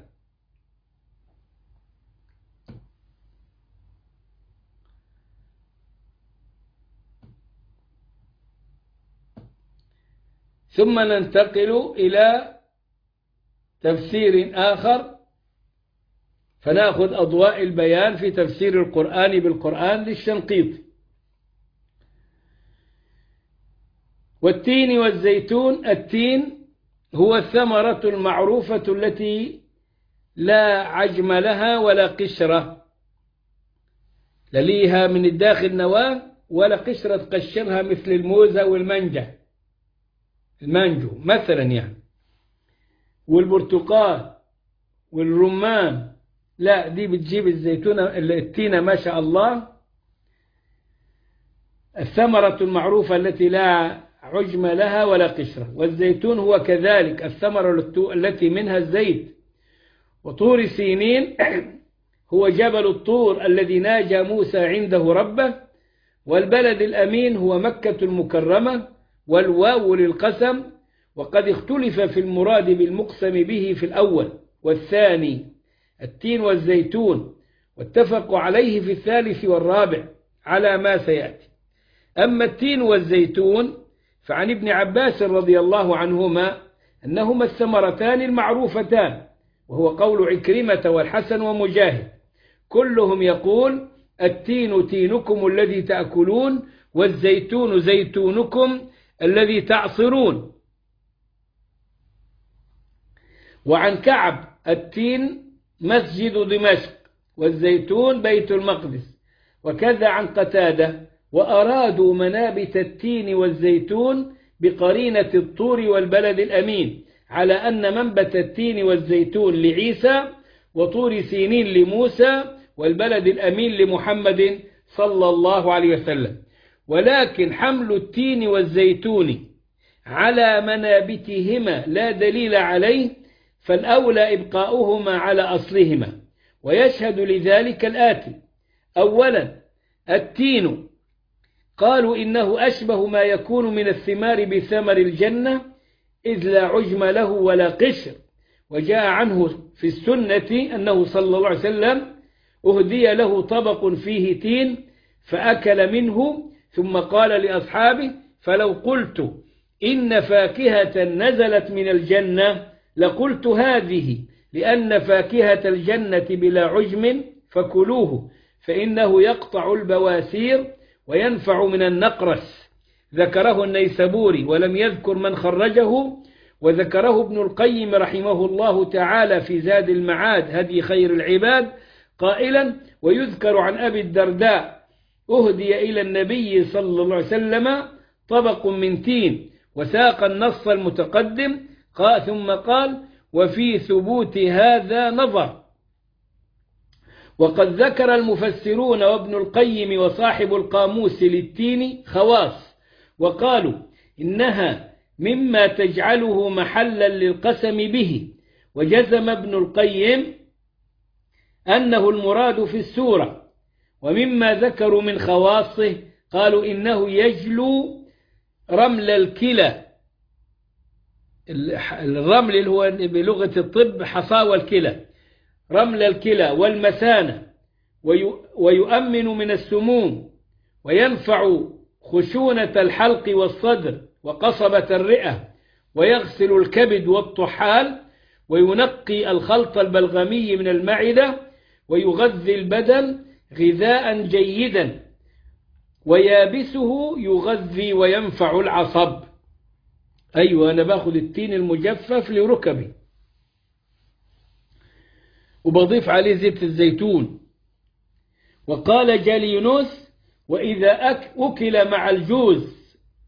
ثم ننتقل إلى تفسير آخر، فنأخذ أضواء البيان في تفسير القرآن بالقرآن للشنقيطي. والتين والزيتون، التين هو الثمرة المعروفة التي لا عجم لها ولا قشرة، لا ليها من الداخل نواة ولا قشرة تقشرها مثل الموزة المانجو مثلا يعني، والبرتقال والرمان، لا دي بتجيب الزيتونة التينة ما شاء الله الثمرة المعروفة التي لا عجم لها ولا قشرة. والزيتون هو كذلك الثمرة التي منها الزيت. وطور سينين هو جبل الطور الذي ناجى موسى عنده ربه. والبلد الأمين هو مكة المكرمة، والواو للقسم، وقد اختلف في المراد بالمقسم به في الأول والثاني التين والزيتون، واتفقوا عليه في الثالث والرابع على ما سيأتي. أما التين والزيتون فعن ابن عباس رضي الله عنهما أنهما الثمرتان المعروفتان، وهو قول عكرمة والحسن ومجاهد، كلهم يقول التين تينكم الذي تأكلون، والزيتون زيتونكم الذي تعصرون. وعن كعب التين مسجد دمشق، والزيتون بيت المقدس. وكذا عن قتادة، وأرادوا منابت التين والزيتون بقرينة الطور والبلد الأمين، على أن منبت التين والزيتون لعيسى، وطور سينين لموسى، والبلد الأمين لمحمد صلى الله عليه وسلم. ولكن حمل التين والزيتون على منابتهما لا دليل عليه، فالأولى إبقاؤهما على أصلهما. ويشهد لذلك الآتي: أولا التين قالوا إنه أشبه ما يكون من الثمار بثمر الجنة، إذ لا عجم له ولا قشر. وجاء عنه في السنة أنه صلى الله عليه وسلم أهدي له طبق فيه تين فأكل منه، ثم قال لأصحابه: فلو قلت إن فاكهة نزلت من الجنة لقلت هذه، لأن فاكهة الجنة بلا عجم فكلوه فإنه يقطع البواسير وينفع من النقرس. ذكره النيسابوري ولم يذكر من خرجه، وذكره ابن القيم رحمه الله تعالى في زاد المعاد هدي خير العباد قائلا: ويذكر عن أبي الدرداء أهدي إلى النبي صلى الله عليه وسلم طبق من تين، وساق النص المتقدم ثم قال: وفي ثبوت هذا نظر. وقد ذكر المفسرون وابن القيم وصاحب القاموس للتين خواص، وقالوا إنها مما تجعله محلا للقسم به، وجزم ابن القيم أنه المراد في السورة. ومما ذكروا من خواصه قالوا إنه يجلو رمل الكلى، الرمل اللي هو بلغة الطب حصاوى الكلى، رمل الكلى والمثانة، ويؤمن من السموم، وينفع خشونة الحلق والصدر وقصبة الرئة، ويغسل الكبد والطحال، وينقي الخلط البلغمي من المعدة، ويغذي البدن غذاء جيدا، ويابسه يغذي وينفع العصب. أيوة، أنا باخذ التين المجفف لركبي وبضيف عليه زيت الزيتون. وقال جالينوس: وإذا أكل مع الجوز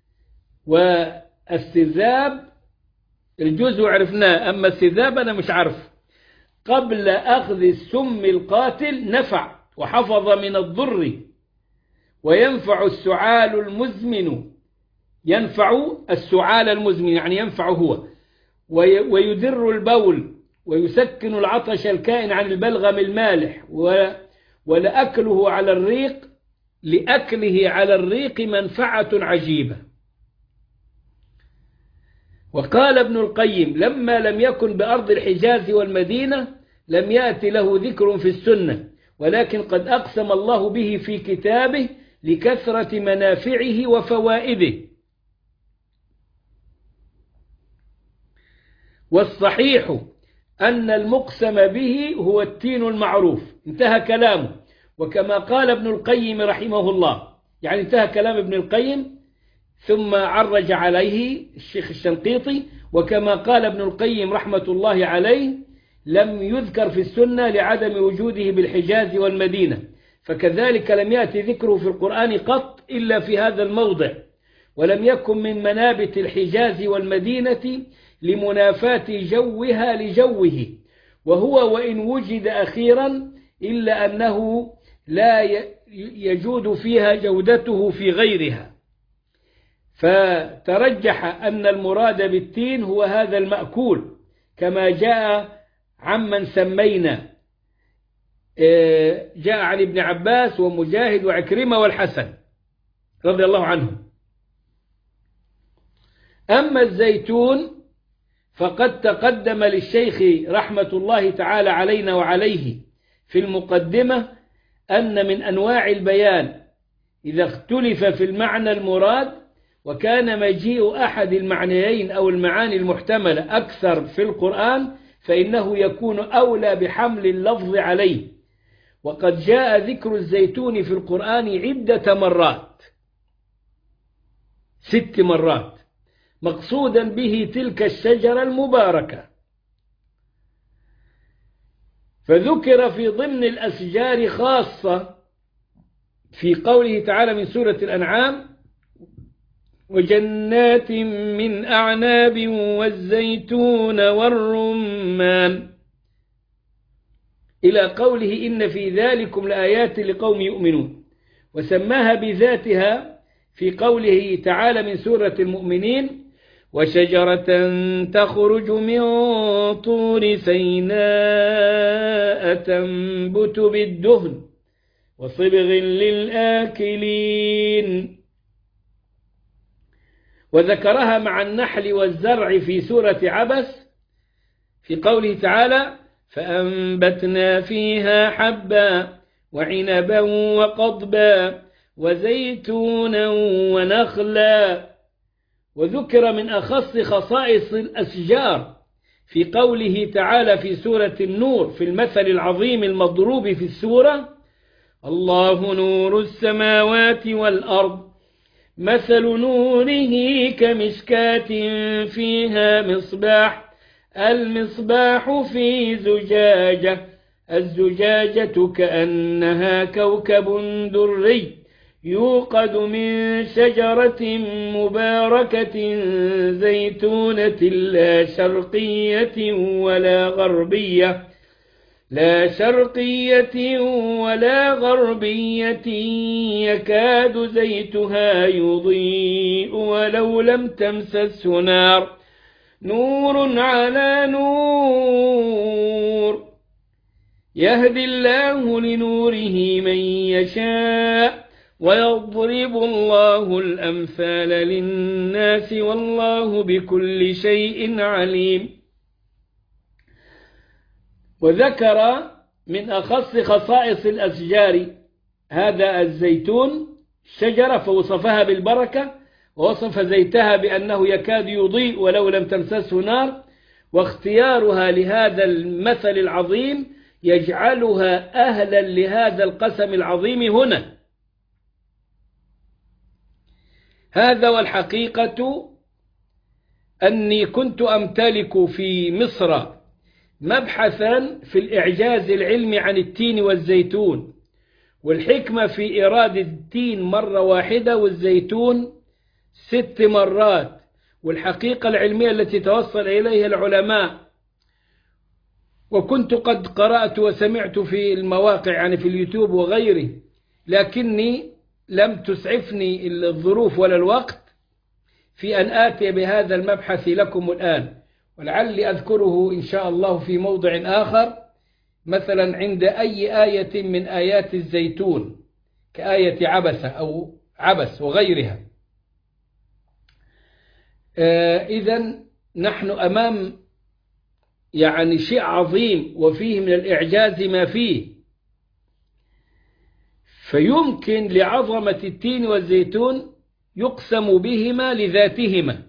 والسذاب، الجوز عرفناه، أما السذاب أنا مش عارف، قبل أخذ السم القاتل نفع وحفظ من الضر، وينفع السعال المزمن، ينفع السعال المزمن يعني ينفع هو، ويدر البول، ويسكن العطش الكائن عن البلغم المالح، ولأكله على الريق، لأكله على الريق منفعة عجيبة. وقال ابن القيم: لما لم يكن بأرض الحجاز والمدينة لم يأتي له ذكر في السنة، ولكن قد أقسم الله به في كتابه لكثرة منافعه وفوائده. والصحيح أن المقسم به هو التين المعروف. انتهى كلامه. وكما قال ابن القيم رحمه الله، يعني انتهى كلام ابن القيم ثم عرج عليه الشيخ الشنقيطي: وكما قال ابن القيم رحمة الله عليه لم يذكر في السنة لعدم وجوده بالحجاز والمدينة، فكذلك لم يأتي ذكره في القرآن قط إلا في هذا الموضع، ولم يكن من منابت الحجاز والمدينة لمنافاة جوها لجوه، وهو وإن وجد أخيرا إلا أنه لا يجود فيها جودته في غيرها. فترجح أن المراد بالتين هو هذا المأكول، كما جاء عمن سمينا، جاء عن ابن عباس ومجاهد وعكرمة والحسن رضي الله عنهم. أما الزيتون فقد تقدم للشيخ رحمة الله تعالى علينا وعليه في المقدمة أن من أنواع البيان إذا اختلف في المعنى المراد، وكان مجيء أحد المعنيين أو المعاني المحتملة أكثر في القرآن، فإنه يكون أولى بحمل اللفظ عليه. وقد جاء ذكر الزيتون في القرآن عدة مرات، 6 مرات، مقصودا به تلك الشجرة المباركة. فذكر في ضمن الأشجار خاصة في قوله تعالى من سورة الأنعام: وجنات من أعناب والزيتون والرمان، إلى قوله إن في ذلكم لآيات لقوم يؤمنون. وسماها بذاتها في قوله تعالى من سورة المؤمنين: وشجرة تخرج من طور سيناء تنبت بالدهن وصبغ للآكلين. وذكرها مع النحل والزرع في سورة عبس في قوله تعالى: فأنبتنا فيها حبا وعنبا وقضبا وزيتونا ونخلا وذكر من أخص خصائص الأشجار في قوله تعالى في سورة النور في المثل العظيم المضروب في السورة: الله نور السماوات والأرض مثل نوره كمشكاة فيها مصباح المصباح في زجاجة الزجاجة كأنها كوكب دري يوقد من شجرة مباركة زيتونة لا شرقية ولا غربية يكاد زيتها يضيء ولو لم تمسسه نار نور على نور يهدي الله لنوره من يشاء ويضرب الله الأمثال للناس والله بكل شيء عليم. وذكر من أخص خصائص الأشجار هذا الزيتون شجرة فوصفها بالبركة، ووصف زيتها بأنه يكاد يضيء ولو لم تمسسه نار، واختيارها لهذا المثل العظيم يجعلها أهلا لهذا القسم العظيم هنا. هذا والحقيقة أني كنت أمتلك في مصر مبحثا في الإعجاز العلمي عن التين والزيتون، والحكمة في إرادة التين مرة واحدة والزيتون 6 مرات، والحقيقة العلمية التي توصل إليها العلماء. وكنت قد قرأت وسمعت في المواقع يعني في اليوتيوب وغيره، لكني لم تسعفني الظروف ولا الوقت في أن آتي بهذا المبحث لكم الآن، ولعلي أذكره إن شاء الله في موضع آخر، مثلا عند أي آية من آيات الزيتون كآية عبس أو عبس وغيرها. إذن نحن أمام يعني شيء عظيم وفيه من الإعجاز ما فيه، فيمكن لعظمة التين والزيتون يقسم بهما لذاتهما،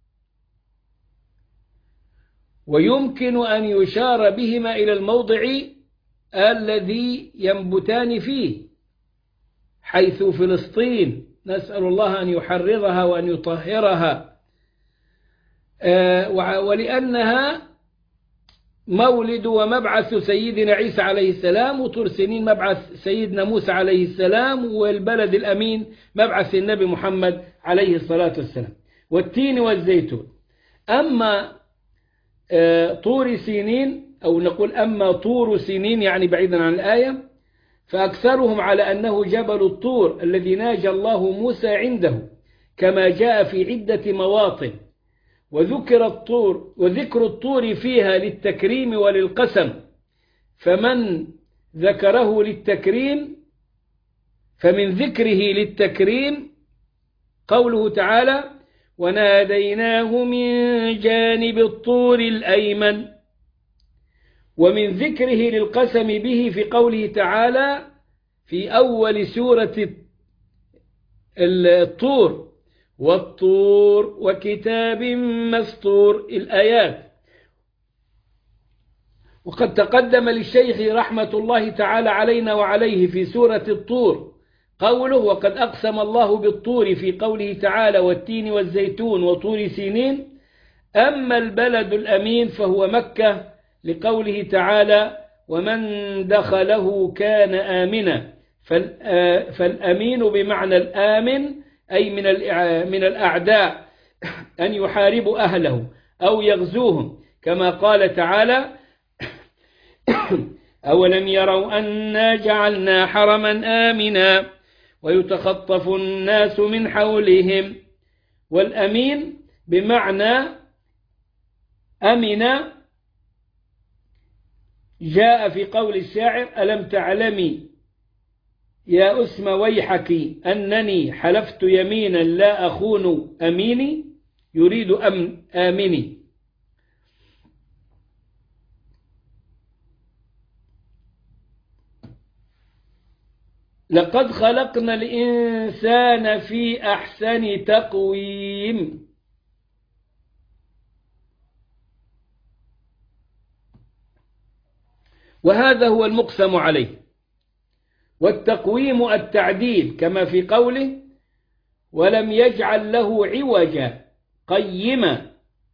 ويمكن أن يشار بهما إلى الموضع الذي ينبتان فيه، حيث فلسطين نسأل الله أن يحررها وأن يطهرها، ولأنها مولد ومبعث سيدنا عيسى عليه السلام، وطور سنين مبعث سيدنا موسى عليه السلام، والبلد الأمين مبعث النبي محمد عليه الصلاة والسلام. والتين والزيتون. أما طور سينين، أو نقول أما طور سينين يعني بعيدا عن الآية، فأكثرهم على أنه جبل الطور الذي ناجى الله موسى عنده كما جاء في عدة مواطن، وذكر الطور فيها للتكريم وللقسم، فمن ذكره للتكريم فمن ذكره للتكريم قوله تعالى: وناديناه من جانب الطور الأيمن، ومن ذكره للقسم به في قوله تعالى في أول سورة الطور: والطور وكتاب مسطور، الآيات. وقد تقدم للشيخ رحمة الله تعالى علينا وعليه في سورة الطور قوله: وقد أقسم الله بالطور في قوله تعالى: والتين والزيتون وطور سينين. أما البلد الأمين فهو مكة لقوله تعالى: ومن دخله كان آمنا، فالأمين بمعنى الآمن أي من الأعداء أن يحاربوا أهله أو يغزوهم، كما قال تعالى: أولم يروا أنا جعلنا حرما آمنا ويتخطف الناس من حولهم. والأمين بمعنى أمن، جاء في قول الشاعر: ألم تعلمي يا أسم ويحك أنني حلفت يمينا لا أخون أميني، يريد آمني. لقد خلقنا الإنسان في أحسن تقويم. وهذا هو المقسم عليه. والتقويم التعديل كما في قوله ولم يجعل له عوجا قيما.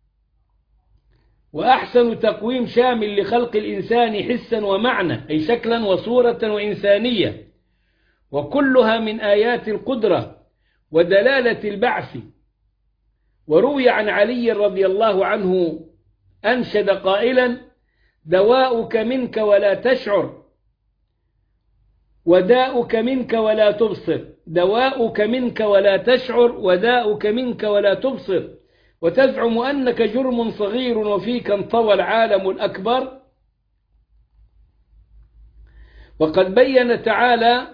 وأحسن تقويم شامل لخلق الإنسان حسا ومعنى، أي شكلا وصورة وإنسانية، وكلها من آيات القدرة ودلالة البعث. وروي عن علي رضي الله عنه أنشد قائلا دواؤك منك ولا تشعر، وداؤك منك ولا تبصر، دواؤك منك ولا تشعر، وداؤك منك ولا تبصر، وتزعم أنك جرم صغير وفيك انطوى العالم الأكبر. وقد بين تعالى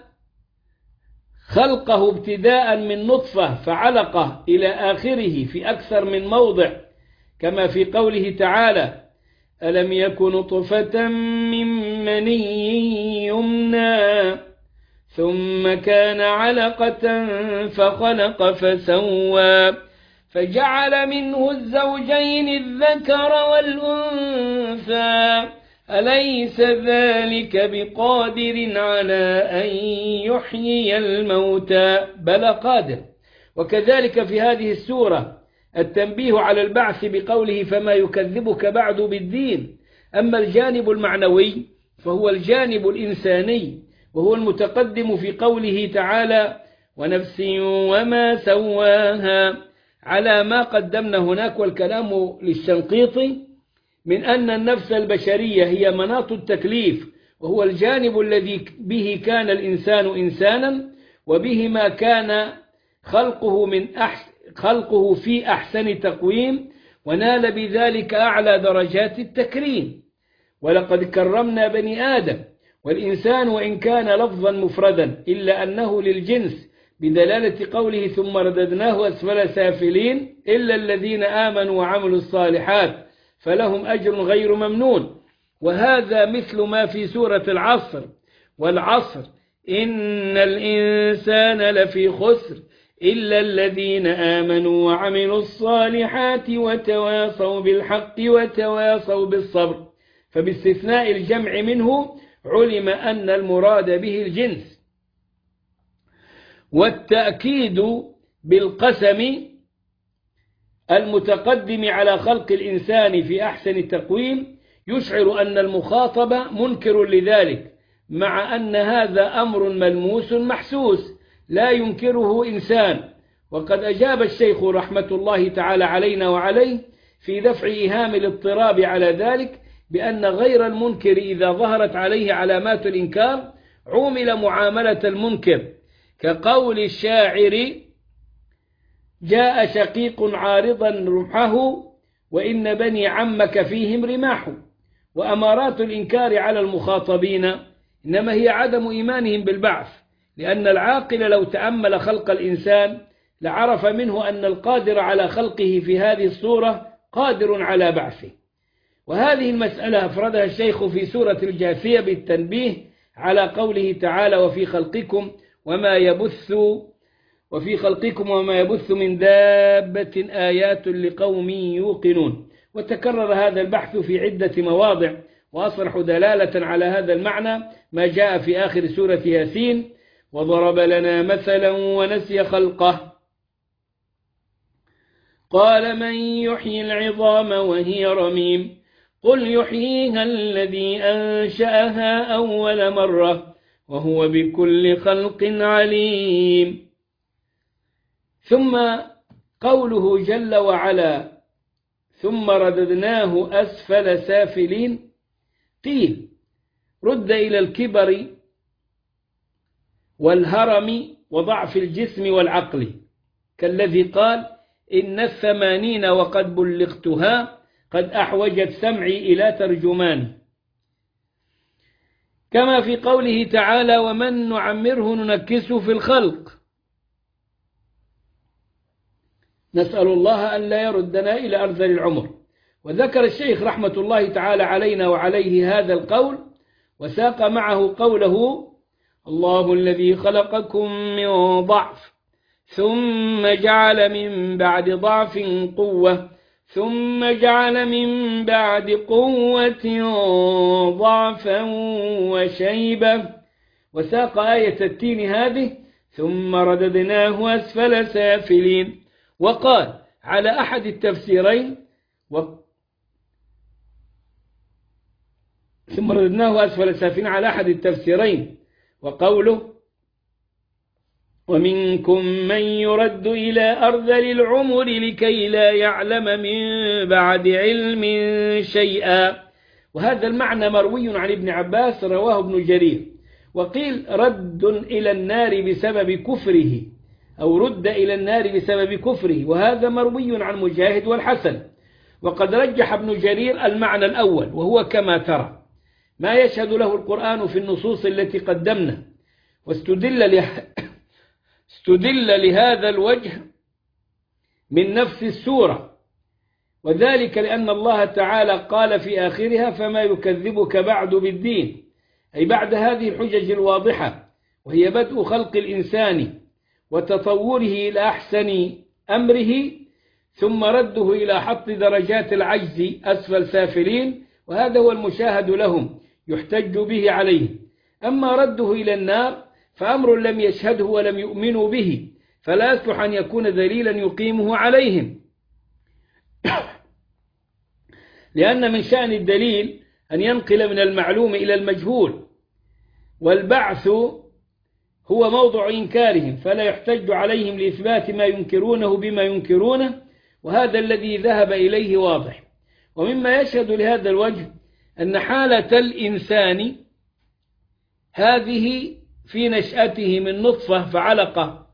خلقه ابتداء من نطفة فعلقة إلى آخره في أكثر من موضع، كما في قوله تعالى ألم يك نطفة من مني يمنى ثم كان علقة فخلق فسوى فجعل منه الزوجين الذكر والأنثى أليس ذلك بقادر على أن يحيي الموتى بلى قادر. وكذلك في هذه السورة التنبيه على البعث بقوله فما يكذبك بعد بالدين. أما الجانب المعنوي فهو الجانب الإنساني، وهو المتقدم في قوله تعالى ونفس وما سواها، على ما قدمنا هناك والكلام للشنقيطي من أن النفس البشرية هي مناط التكليف، وهو الجانب الذي به كان الإنسان إنسانا، وبه ما كان خلقه في أحسن تقويم، ونال بذلك أعلى درجات التكريم. ولقد كرمنا بني آدم، والإنسان وإن كان لفظا مفردا إلا أنه للجنس بدلالة قوله ثم رددناه أسفل سافلين إلا الذين آمنوا وعملوا الصالحات فلهم أجر غير ممنون. وهذا مثل ما في سورة العصر والعصر إن الإنسان لفي خسر إلا الذين آمنوا وعملوا الصالحات وتواصوا بالحق وتواصوا بالصبر. فباستثناء الجمع منه علم أن المراد به الجنس. والتأكيد بالقسم المتقدم على خلق الإنسان في أحسن تقويم يشعر أن المخاطب منكر لذلك، مع أن هذا أمر ملموس محسوس لا ينكره إنسان. وقد أجاب الشيخ رحمة الله تعالى علينا وعليه في دفع إيهام الاضطراب على ذلك بأن غير المنكر إذا ظهرت عليه علامات الإنكار عومل معاملة المنكر، كقول الشاعر جاء شقيق عارضا رمحه وإن بني عمك فيهم رماح. وأمارات الإنكار على المخاطبين إنما هي عدم إيمانهم بالبعث، لأن العاقل لو تأمل خلق الإنسان لعرف منه أن القادر على خلقه في هذه الصورة قادر على بعثه. وهذه المسألة أفردها الشيخ في سورة الجاثية بالتنبيه على قوله تعالى وفي خلقكم وما يبث من دابة آيات لقوم يوقنون. وتكرر هذا البحث في عدة مواضع، وأصرح دلالة على هذا المعنى ما جاء في آخر سورة ياسين وضرب لنا مثلا ونسي خلقه قال من يحيي العظام وهي رميم قل يحييها الذي أنشأها أول مرة وهو بكل خلق عليم. ثم قوله جل وعلا ثم رددناه أسفل سافلين قيل رد إلى الكبر والهرم وضعف الجسم والعقل، كالذي قال إن 80 وقد بلغتها قد أحوجت سمعي إلى ترجمان. كما في قوله تعالى ومن نعمره ننكسه في الخلق. نسأل الله أن لا يردنا إلى أرذل العمر. وذكر الشيخ رحمة الله تعالى علينا وعليه هذا القول، وساق معه قوله الله الذي خلقكم من ضعف ثم جعل من بعد ضعف قوة ثم جعل من بعد قوة ضعفا وشيبة، وساق آية التين هذه: ثم رددناه أسفل سافلين. وقال على أحد التفسيرين ثم رددناه أسفل سافلين على أحد التفسيرين، وقوله: ومنكم من يرد إلى أرذل العمر لكي لا يعلم من بعد علم شيئا. وهذا المعنى مروي عن ابن عباس رواه ابن جرير. وقيل رد إلى النار بسبب كفره، أو رد إلى النار بسبب كفره، وهذا مروي عن مجاهد والحسن. وقد رجح ابن جرير المعنى الأول، وهو كما ترى ما يشهد له القرآن في النصوص التي قدمنا. واستدل لهذا الوجه من نفس السورة، وذلك لأن الله تعالى قال في آخرها: فما يكذبك بعد بالدين، أي بعد هذه الحجج الواضحة، وهي بدء خلق الإنسان وتطوره إلى أحسن أمره، ثم رده إلى حط درجات العجز أسفل سافلين، وهذا هو المشاهد لهم يحتج به عليه. أما رده إلى النار فأمر لم يشهده ولم يؤمنوا به، فلا يصلح أن يكون دليلا يقيمه عليهم، لأن من شأن الدليل أن ينقل من المعلوم إلى المجهول، والبعث هو موضع إنكارهم، فلا يحتج عليهم لإثبات ما ينكرونه بما ينكرونه، وهذا الذي ذهب إليه واضح. ومما يشهد لهذا الوجه أن حالة الإنسان هذه في نشأته من نطفة فعلقة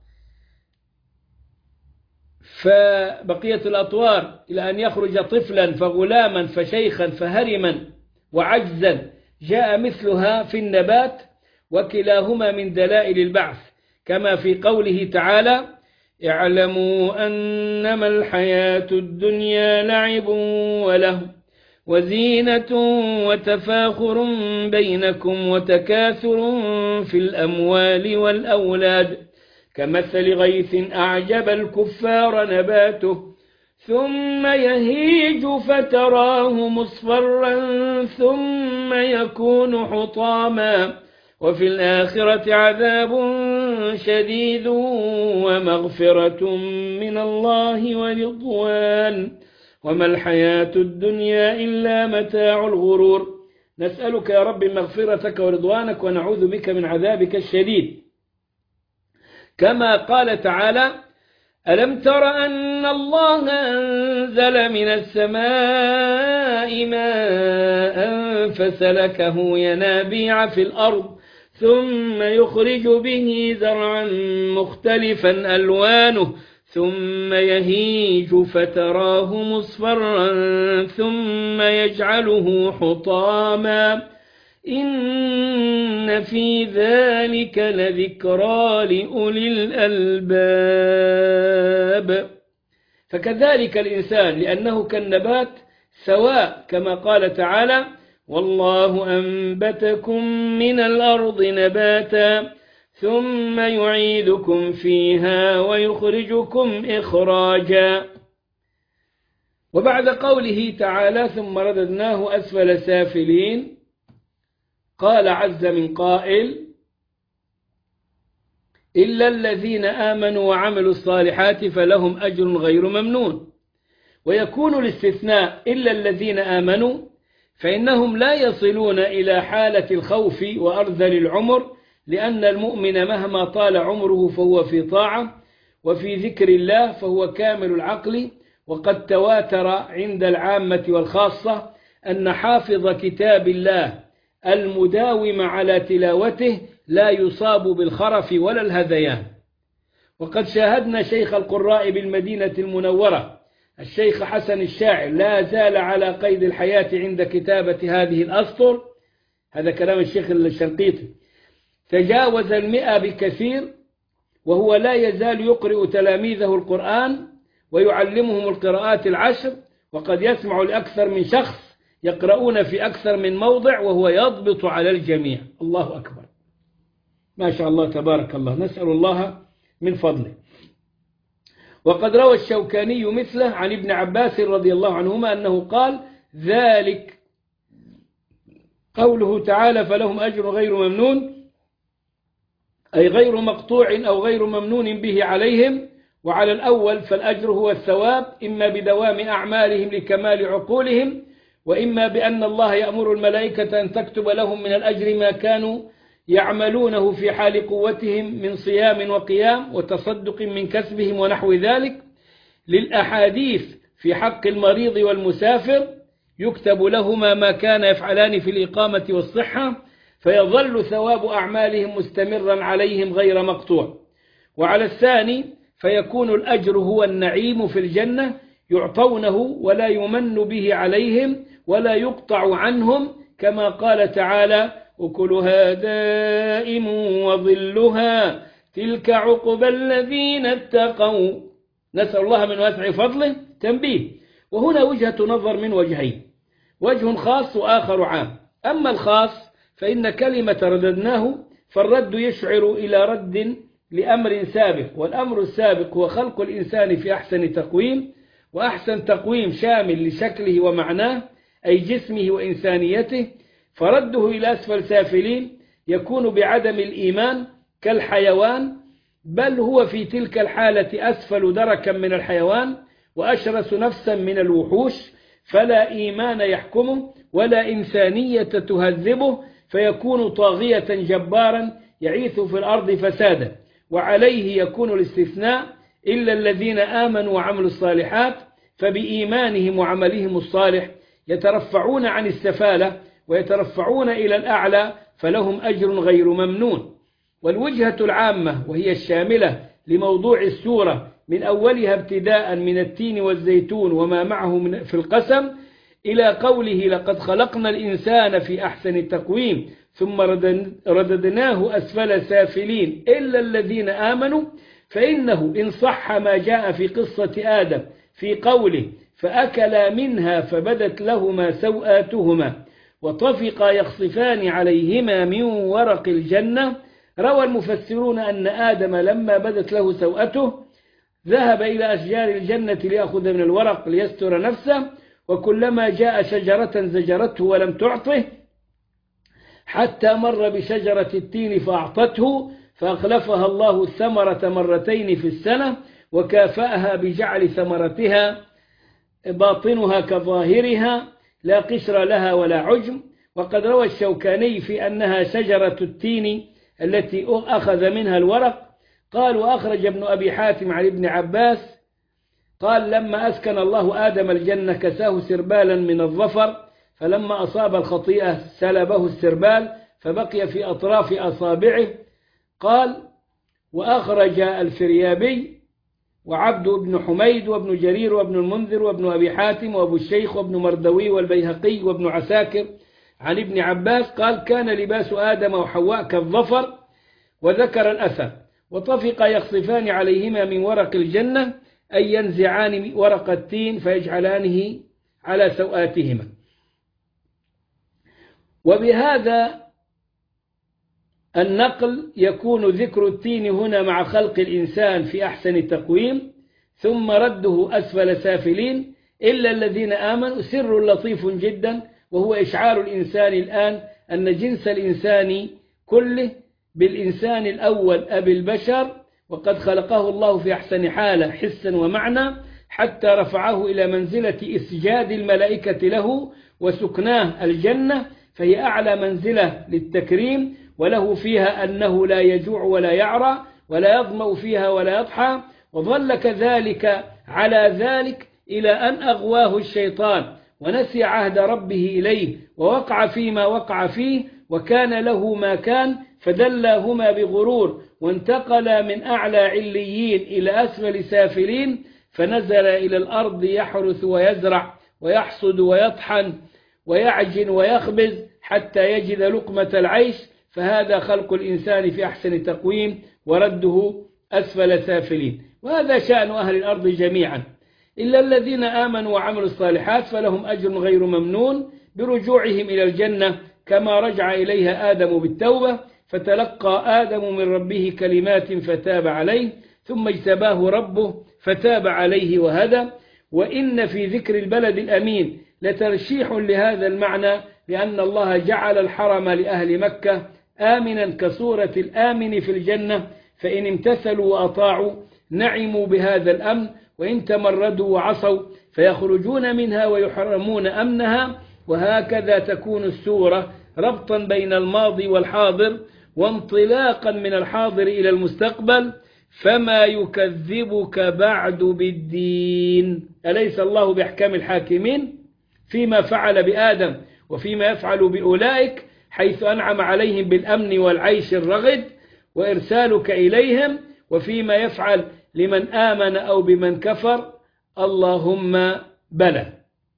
فبقية الأطوار إلى أن يخرج طفلا فغلاما فشيخا فهرما وعجزا، جاء مثلها في النبات، وكلاهما من دلائل البعث، كما في قوله تعالى: اعلموا أنما الحياة الدنيا لعب وله وزينة وتفاخر بينكم وتكاثر في الأموال والأولاد كمثل غيث أعجب الكفار نباته ثم يهيج فتراه مصفرا ثم يكون حطاما وفي الآخرة عذاب شديد ومغفرة من الله ورضوان وما الحياة الدنيا إلا متاع الغرور. نسألك يا رب مغفرتك ورضوانك ونعوذ بك من عذابك الشديد. كما قال تعالى: ألم تر أن الله أنزل من السماء ماء فسلكه ينابيع في الأرض ثم يخرج به زرعا مختلفا ألوانه ثم يهيج فتراه مصفرا ثم يجعله حطاما إن في ذلك لذكرى لأولي الألباب. فكذلك الإنسان لأنه كالنبات سواء، كما قال تعالى: والله أنبتكم من الأرض نباتا ثم يعيدكم فيها ويخرجكم إخراجا. وبعد قوله تعالى: ثم رددناه أسفل سافلين، قال عز من قائل: إلا الذين آمنوا وعملوا الصالحات فلهم أجر غير ممنون. ويكون الاستثناء إلا الذين آمنوا فإنهم لا يصلون إلى حالة الخوف وأرذل العمر، لأن المؤمن مهما طال عمره فهو في طاعة وفي ذكر الله، فهو كامل العقل. وقد تواتر عند العامة والخاصة أن حافظ كتاب الله المداوم على تلاوته لا يصاب بالخرف ولا الهذيان. وقد شاهدنا شيخ القراء بالمدينة المنورة الشيخ حسن الشاعر لا زال على قيد الحياة عند كتابة هذه الأسطر، هذا كلام الشيخ الشنقيطي، تجاوز 100 بكثير، وهو لا يزال يقرئ تلاميذه القرآن ويعلمهم القراءات العشر، وقد يسمع لأكثر من شخص يقرؤون في أكثر من موضع وهو يضبط على الجميع. الله أكبر، ما شاء الله تبارك الله، نسأل الله من فضله. وقد روى الشوكاني مثله عن ابن عباس رضي الله عنهما أنه قال: ذلك قوله تعالى: فلهم أجر غير ممنون، أي غير مقطوع أو غير ممنون به عليهم. وعلى الأول فالأجر هو الثواب، إما بدوام أعمالهم لكمال عقولهم، وإما بأن الله يأمر الملائكة أن تكتب لهم من الأجر ما كانوا يعملونه في حال قوتهم من صيام وقيام وتصدق من كسبهم ونحو ذلك. للأحاديث في حق المريض والمسافر يكتب لهما ما كان يفعلان في الإقامة والصحة، فيظل ثواب أعمالهم مستمرا عليهم غير مقطوع. وعلى الثاني فيكون الأجر هو النعيم في الجنة، يعطونه ولا يمن به عليهم ولا يقطع عنهم، كما قال تعالى: أكلها دائم وظلها تلك عقبى الذين اتقوا. نسأل الله من واسع فضله. تنبيه: وهنا وجهة نظر من وجهين، وجه خاص وآخر عام. أما الخاص فإن كلمة رددناه، فالرد يشعر إلى رد لأمر سابق، والأمر السابق هو خلق الإنسان في أحسن تقويم، وأحسن تقويم شامل لشكله ومعناه، أي جسمه وإنسانيته. فرده إلى أسفل سافلين يكون بعدم الإيمان كالحيوان، بل هو في تلك الحالة أسفل دركا من الحيوان وأشرس نفسا من الوحوش، فلا إيمان يحكمه ولا إنسانية تهذبه، فيكون طاغية جبارا يعيث في الأرض فسادا. وعليه يكون الاستثناء: إلا الذين آمنوا وعملوا الصالحات، فبإيمانهم وعملهم الصالح يترفعون عن السفالة ويترفعون إلى الأعلى، فلهم أجر غير ممنون. والوجهة العامة وهي الشاملة لموضوع السورة من أولها ابتداء من التين والزيتون وما معه في القسم إلى قوله: لقد خلقنا الإنسان في أحسن تقويم ثم رددناه أسفل سافلين إلا الذين آمنوا، فإنه إن صح ما جاء في قصة آدم في قوله: فأكلا منها فبدت لهما سوآتهما وطفقا يخصفان عليهما من ورق الجنة، روى المفسرون أن آدم لما بدت له سوءته ذهب إلى أشجار الجنة ليأخذ من الورق ليستر نفسه، وكلما جاء شجرة زجرته ولم تعطه، حتى مر بشجرة التين فأعطته، فأخلفها الله الثمرة مرتين في السنة، وكافأها بجعل ثمرتها باطنها كظاهرها لا قشر لها ولا عجم. وقد روى الشوكاني في أنها شجرة التين التي أخذ منها الورق. قال: وأخرج ابن أبي حاتم عن ابن عباس قال: لما أسكن الله آدم الجنة كساه سربالا من الظفر، فلما أصاب الخطيئة سلبه السربال فبقي في أطراف أصابعه. قال: وأخرج الفريابي وعبد بن حميد وابن جرير وابن المنذر وابن أبي حاتم وابو الشيخ وابن مردوي والبيهقي وابن عساكر عن ابن عباس قال: كان لباس آدم وحواء كالظفر. وذكر الأثر: وطفق يخصفان عليهما من ورق الجنة، أي ينزعان ورق التين فيجعلانه على سوآتهما. وبهذا النقل يكون ذكر التين هنا مع خلق الإنسان في أحسن تقويم ثم رده أسفل سافلين إلا الذين آمنوا سر لطيف جدا، وهو إشعار الإنسان الآن أن جنس الإنسان كله بالإنسان الأول أبي البشر، وقد خلقه الله في أحسن حالة حسا ومعنى، حتى رفعه إلى منزلة إسجاد الملائكة له وسكناه الجنة، فهي أعلى منزلة للتكريم، وله فيها أنه لا يجوع ولا يعرى ولا يظمأ فيها ولا يضحى. وظل كذلك على ذلك إلى أن أغواه الشيطان ونسي عهد ربه إليه ووقع فيما وقع فيه، وكان له ما كان، فدلاهما بغرور وانتقل من أعلى عليين إلى أسفل سافلين، فنزل إلى الأرض يحرث ويزرع ويحصد ويطحن ويعجن ويخبز حتى يجد لقمة العيش. فهذا خلق الإنسان في أحسن تقويم ورده أسفل سافلين. وهذا شأن أهل الأرض جميعا، إلا الذين آمنوا وعملوا الصالحات فلهم أجر غير ممنون برجوعهم إلى الجنة كما رجع إليها آدم بالتوبة، فتلقى آدم من ربه كلمات فتاب عليه، ثم اجتباه ربه فتاب عليه وهدى. وإن في ذكر البلد الأمين لترشيح لهذا المعنى، لأن الله جعل الحرم لأهل مكة آمنا كصورة الآمن في الجنة، فإن امتثلوا وأطاعوا نعموا بهذا الأمن، وإن تمردوا وعصوا فيخرجون منها ويحرمون أمنها. وهكذا تكون السورة ربطا بين الماضي والحاضر وانطلاقا من الحاضر إلى المستقبل. فما يكذبك بعد بالدين، أليس الله بأحكم الحاكمين فيما فعل بآدم وفيما يفعل بأولئك، حيث أنعم عليهم بالأمن والعيش الرغد وإرسالك إليهم، وفيما يفعل لمن آمن أو بمن كفر؟ اللهم بلى.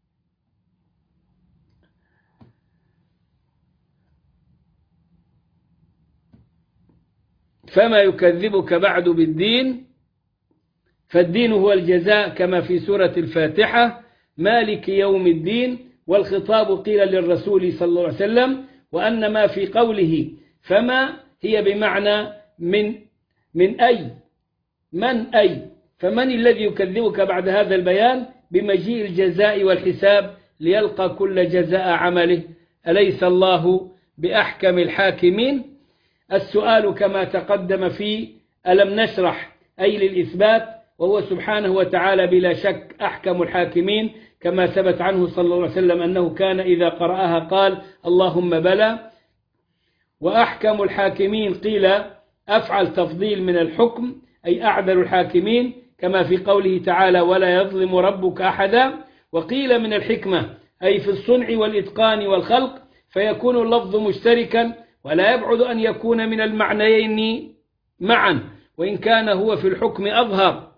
فما يكذبك بعد بالدين، فالدين هو الجزاء كما في سورة الفاتحة مالك يوم الدين، والخطاب قيل للرسول صلى الله عليه وسلم. وأن ما في قوله فما هي بمعنى من أي، من أي، فمن الذي يكذبك بعد هذا البيان بمجيء الجزاء والحساب ليلقى كل جزاء عمله؟ أليس الله بأحكم الحاكمين؟ السؤال كما تقدم في ألم نشرح أي للإثبات، وهو سبحانه وتعالى بلا شك أحكم الحاكمين، كما ثبت عنه صلى الله عليه وسلم أنه كان إذا قرأها قال اللهم بلى. وأحكم الحاكمين قيل أفعل تفضيل من الحكم، أي أعدل الحاكمين، كما في قوله تعالى ولا يظلم ربك أحدا. وقيل من الحكمة أي في الصنع والإتقان والخلق، فيكون اللفظ مشتركا، ولا يبعد أن يكون من المعنيين معا، وإن كان هو في الحكم أظهر،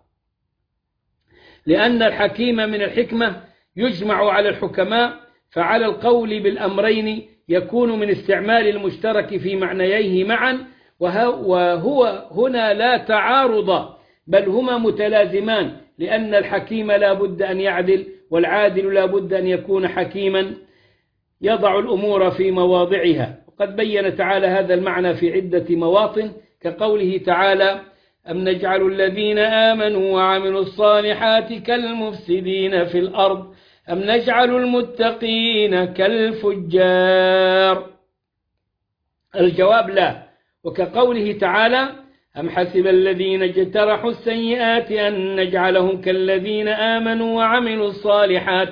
لأن الحكيم من الحكمة يجمع على الحكماء، فعلى القول بالأمرين يكون من استعمال المشترك في معنييه معا، وهو هنا لا تعارض، بل هما متلازمان، لأن الحكيم لا بد أن يعدل، والعادل لا بد أن يكون حكيما يضع الأمور في مواضعها. وقد بين تعالى هذا المعنى في عدة مواطن، كقوله تعالى أم نجعل الذين آمنوا وعملوا الصالحات كالمفسدين في الأرض أم نجعل المتقين كالفجار؟ الجواب لا. وكقوله تعالى أم حسب الذين اجترحوا السيئات أن نجعلهم كالذين آمنوا وعملوا الصالحات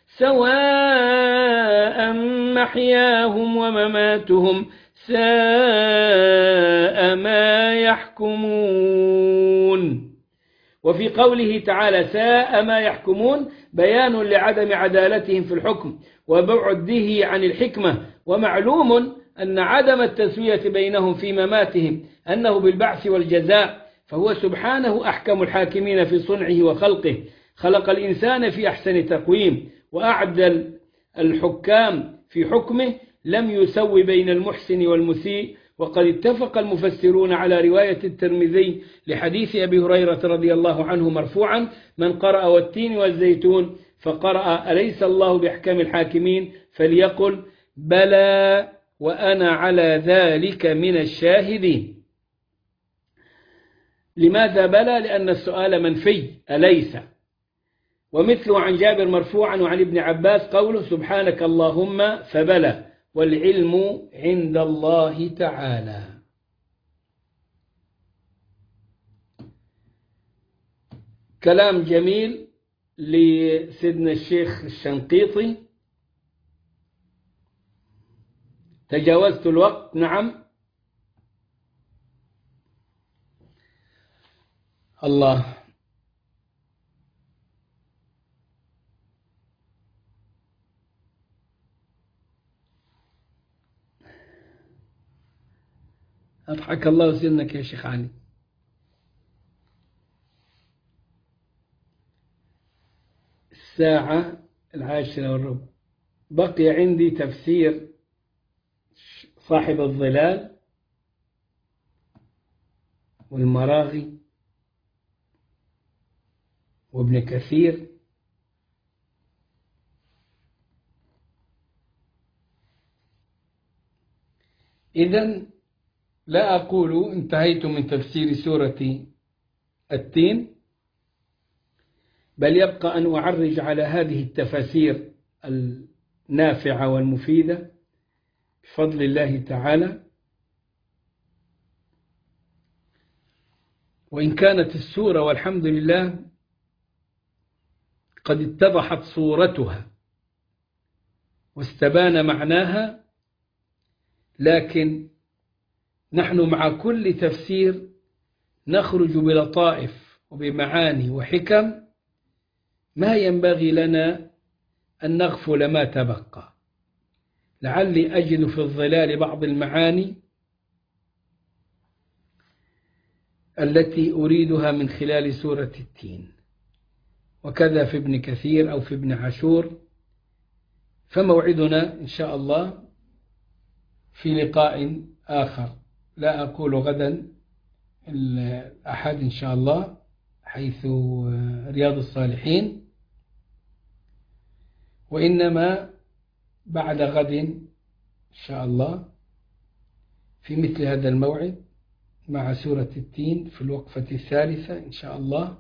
سواء محياهم ومماتهم ساء ما يحكمون. وفي قوله تعالى ساء ما يحكمون بيان لعدم عدالتهم في الحكم وبعده عن الحكمة، ومعلوم أن عدم التسوية بينهم في مماتهم أنه بالبعث والجزاء، فهو سبحانه أحكم الحاكمين في صنعه وخلقه، خلق الإنسان في أحسن تقويم، وأعدل الحكام في حكمه، لم يسوي بين المحسن والمسيء. وقد اتفق المفسرون على رواية الترمذي لحديث أبي هريرة رضي الله عنه مرفوعا من قرأ والتين والزيتون فقرأ أليس الله بأحكم الحاكمين فليقل بلى وأنا على ذلك من الشاهدين. لماذا بلى؟ لأن السؤال منفي أليس. ومثله عن جابر مرفوعا وعن ابن عباس قوله سبحانك اللهم فبلى والعلم عند الله تعالى. كلام جميل لسيدنا الشيخ الشنقيطي. تجاوزت الوقت. نعم. الله. أضحك الله سنك يا شيخ علي. الساعة 10:15 بقي عندي تفسير صاحب الظلال والمراغي وابن كثير. إذن لا أقول انتهيت من تفسير سورة التين، بل يبقى أن أعرج على هذه التفاسير النافعة والمفيدة بفضل الله تعالى. وإن كانت السورة والحمد لله قد اتضحت صورتها واستبان معناها، لكن نحن مع كل تفسير نخرج بلطائف وبمعاني وحكم ما ينبغي لنا أن نغفل ما تبقى. لعلي أجد في الظلال بعض المعاني التي أريدها من خلال سورة التين، وكذا في ابن كثير أو في ابن عاشور. فموعدنا إن شاء الله في لقاء آخر، لا أقول غدا، الأحد إن شاء الله، حيث رياض الصالحين، وإنما بعد غد إن شاء الله في مثل هذا الموعد مع سورة التين في الوقفة الثالثة إن شاء الله،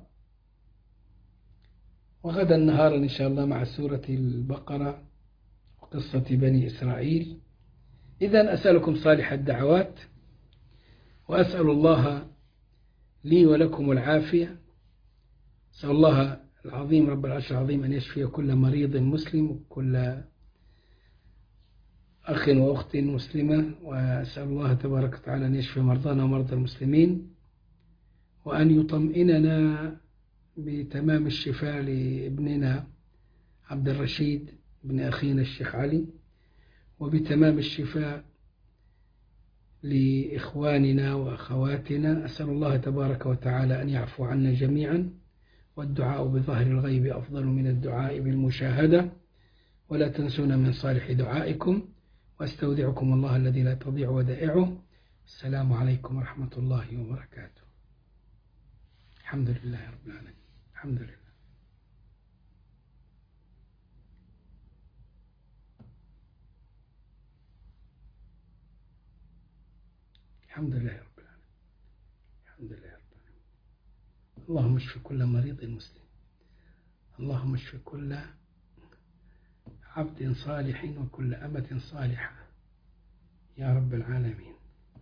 وغدا نهارا إن شاء الله مع سورة البقرة وقصة بني إسرائيل. إذن أسألكم صالح الدعوات، وأسأل الله لي ولكم العافية. أسأل الله العظيم رب العرش العظيم أن يشفي كل مريض مسلم وكل أخ وأخت مسلمة، وأسأل الله تبارك وتعالى أن يشفي مرضانا ومرضى المسلمين، وأن يطمئننا بتمام الشفاء لابننا عبد الرشيد ابن أخينا الشيخ علي، وبتمام الشفاء لإخواننا وأخواتنا. أسأل الله تبارك وتعالى أن يعفو عنا جميعا، والدعاء بظهر الغيب أفضل من الدعاء بالمشاهدة، ولا تنسونا من صالح دعائكم، واستودعكم الله الذي لا تضيع ودائعه. السلام عليكم ورحمة الله وبركاته. الحمد لله رب العالمين. الحمد لله. الحمد لله رب العالمين. الحمد لله رب العالمين. اللهم اشف كل مريض مسلم، اللهم اشف كل عبد صالح وكل أمة صالحة يا رب العالمين.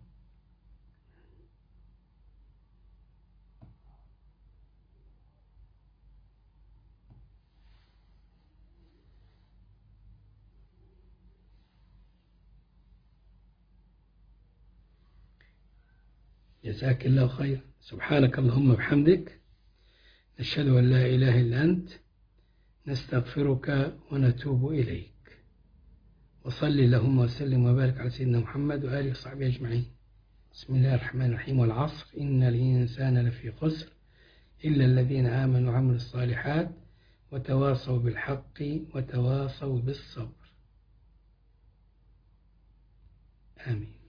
جزاك الله خير. سبحانك اللهم وبحمدك، نشهد أن لا إله إلا أنت، نستغفرك ونتوب إليك. وصل اللهم وسلم وبارك على سيدنا محمد وآله وصحبه أجمعين. بسم الله الرحمن الرحيم. والعصر إن الإنسان لفي خسر إلا الذين آمنوا وعملوا الصالحات وتواصوا بالحق وتواصوا بالصبر. آمين.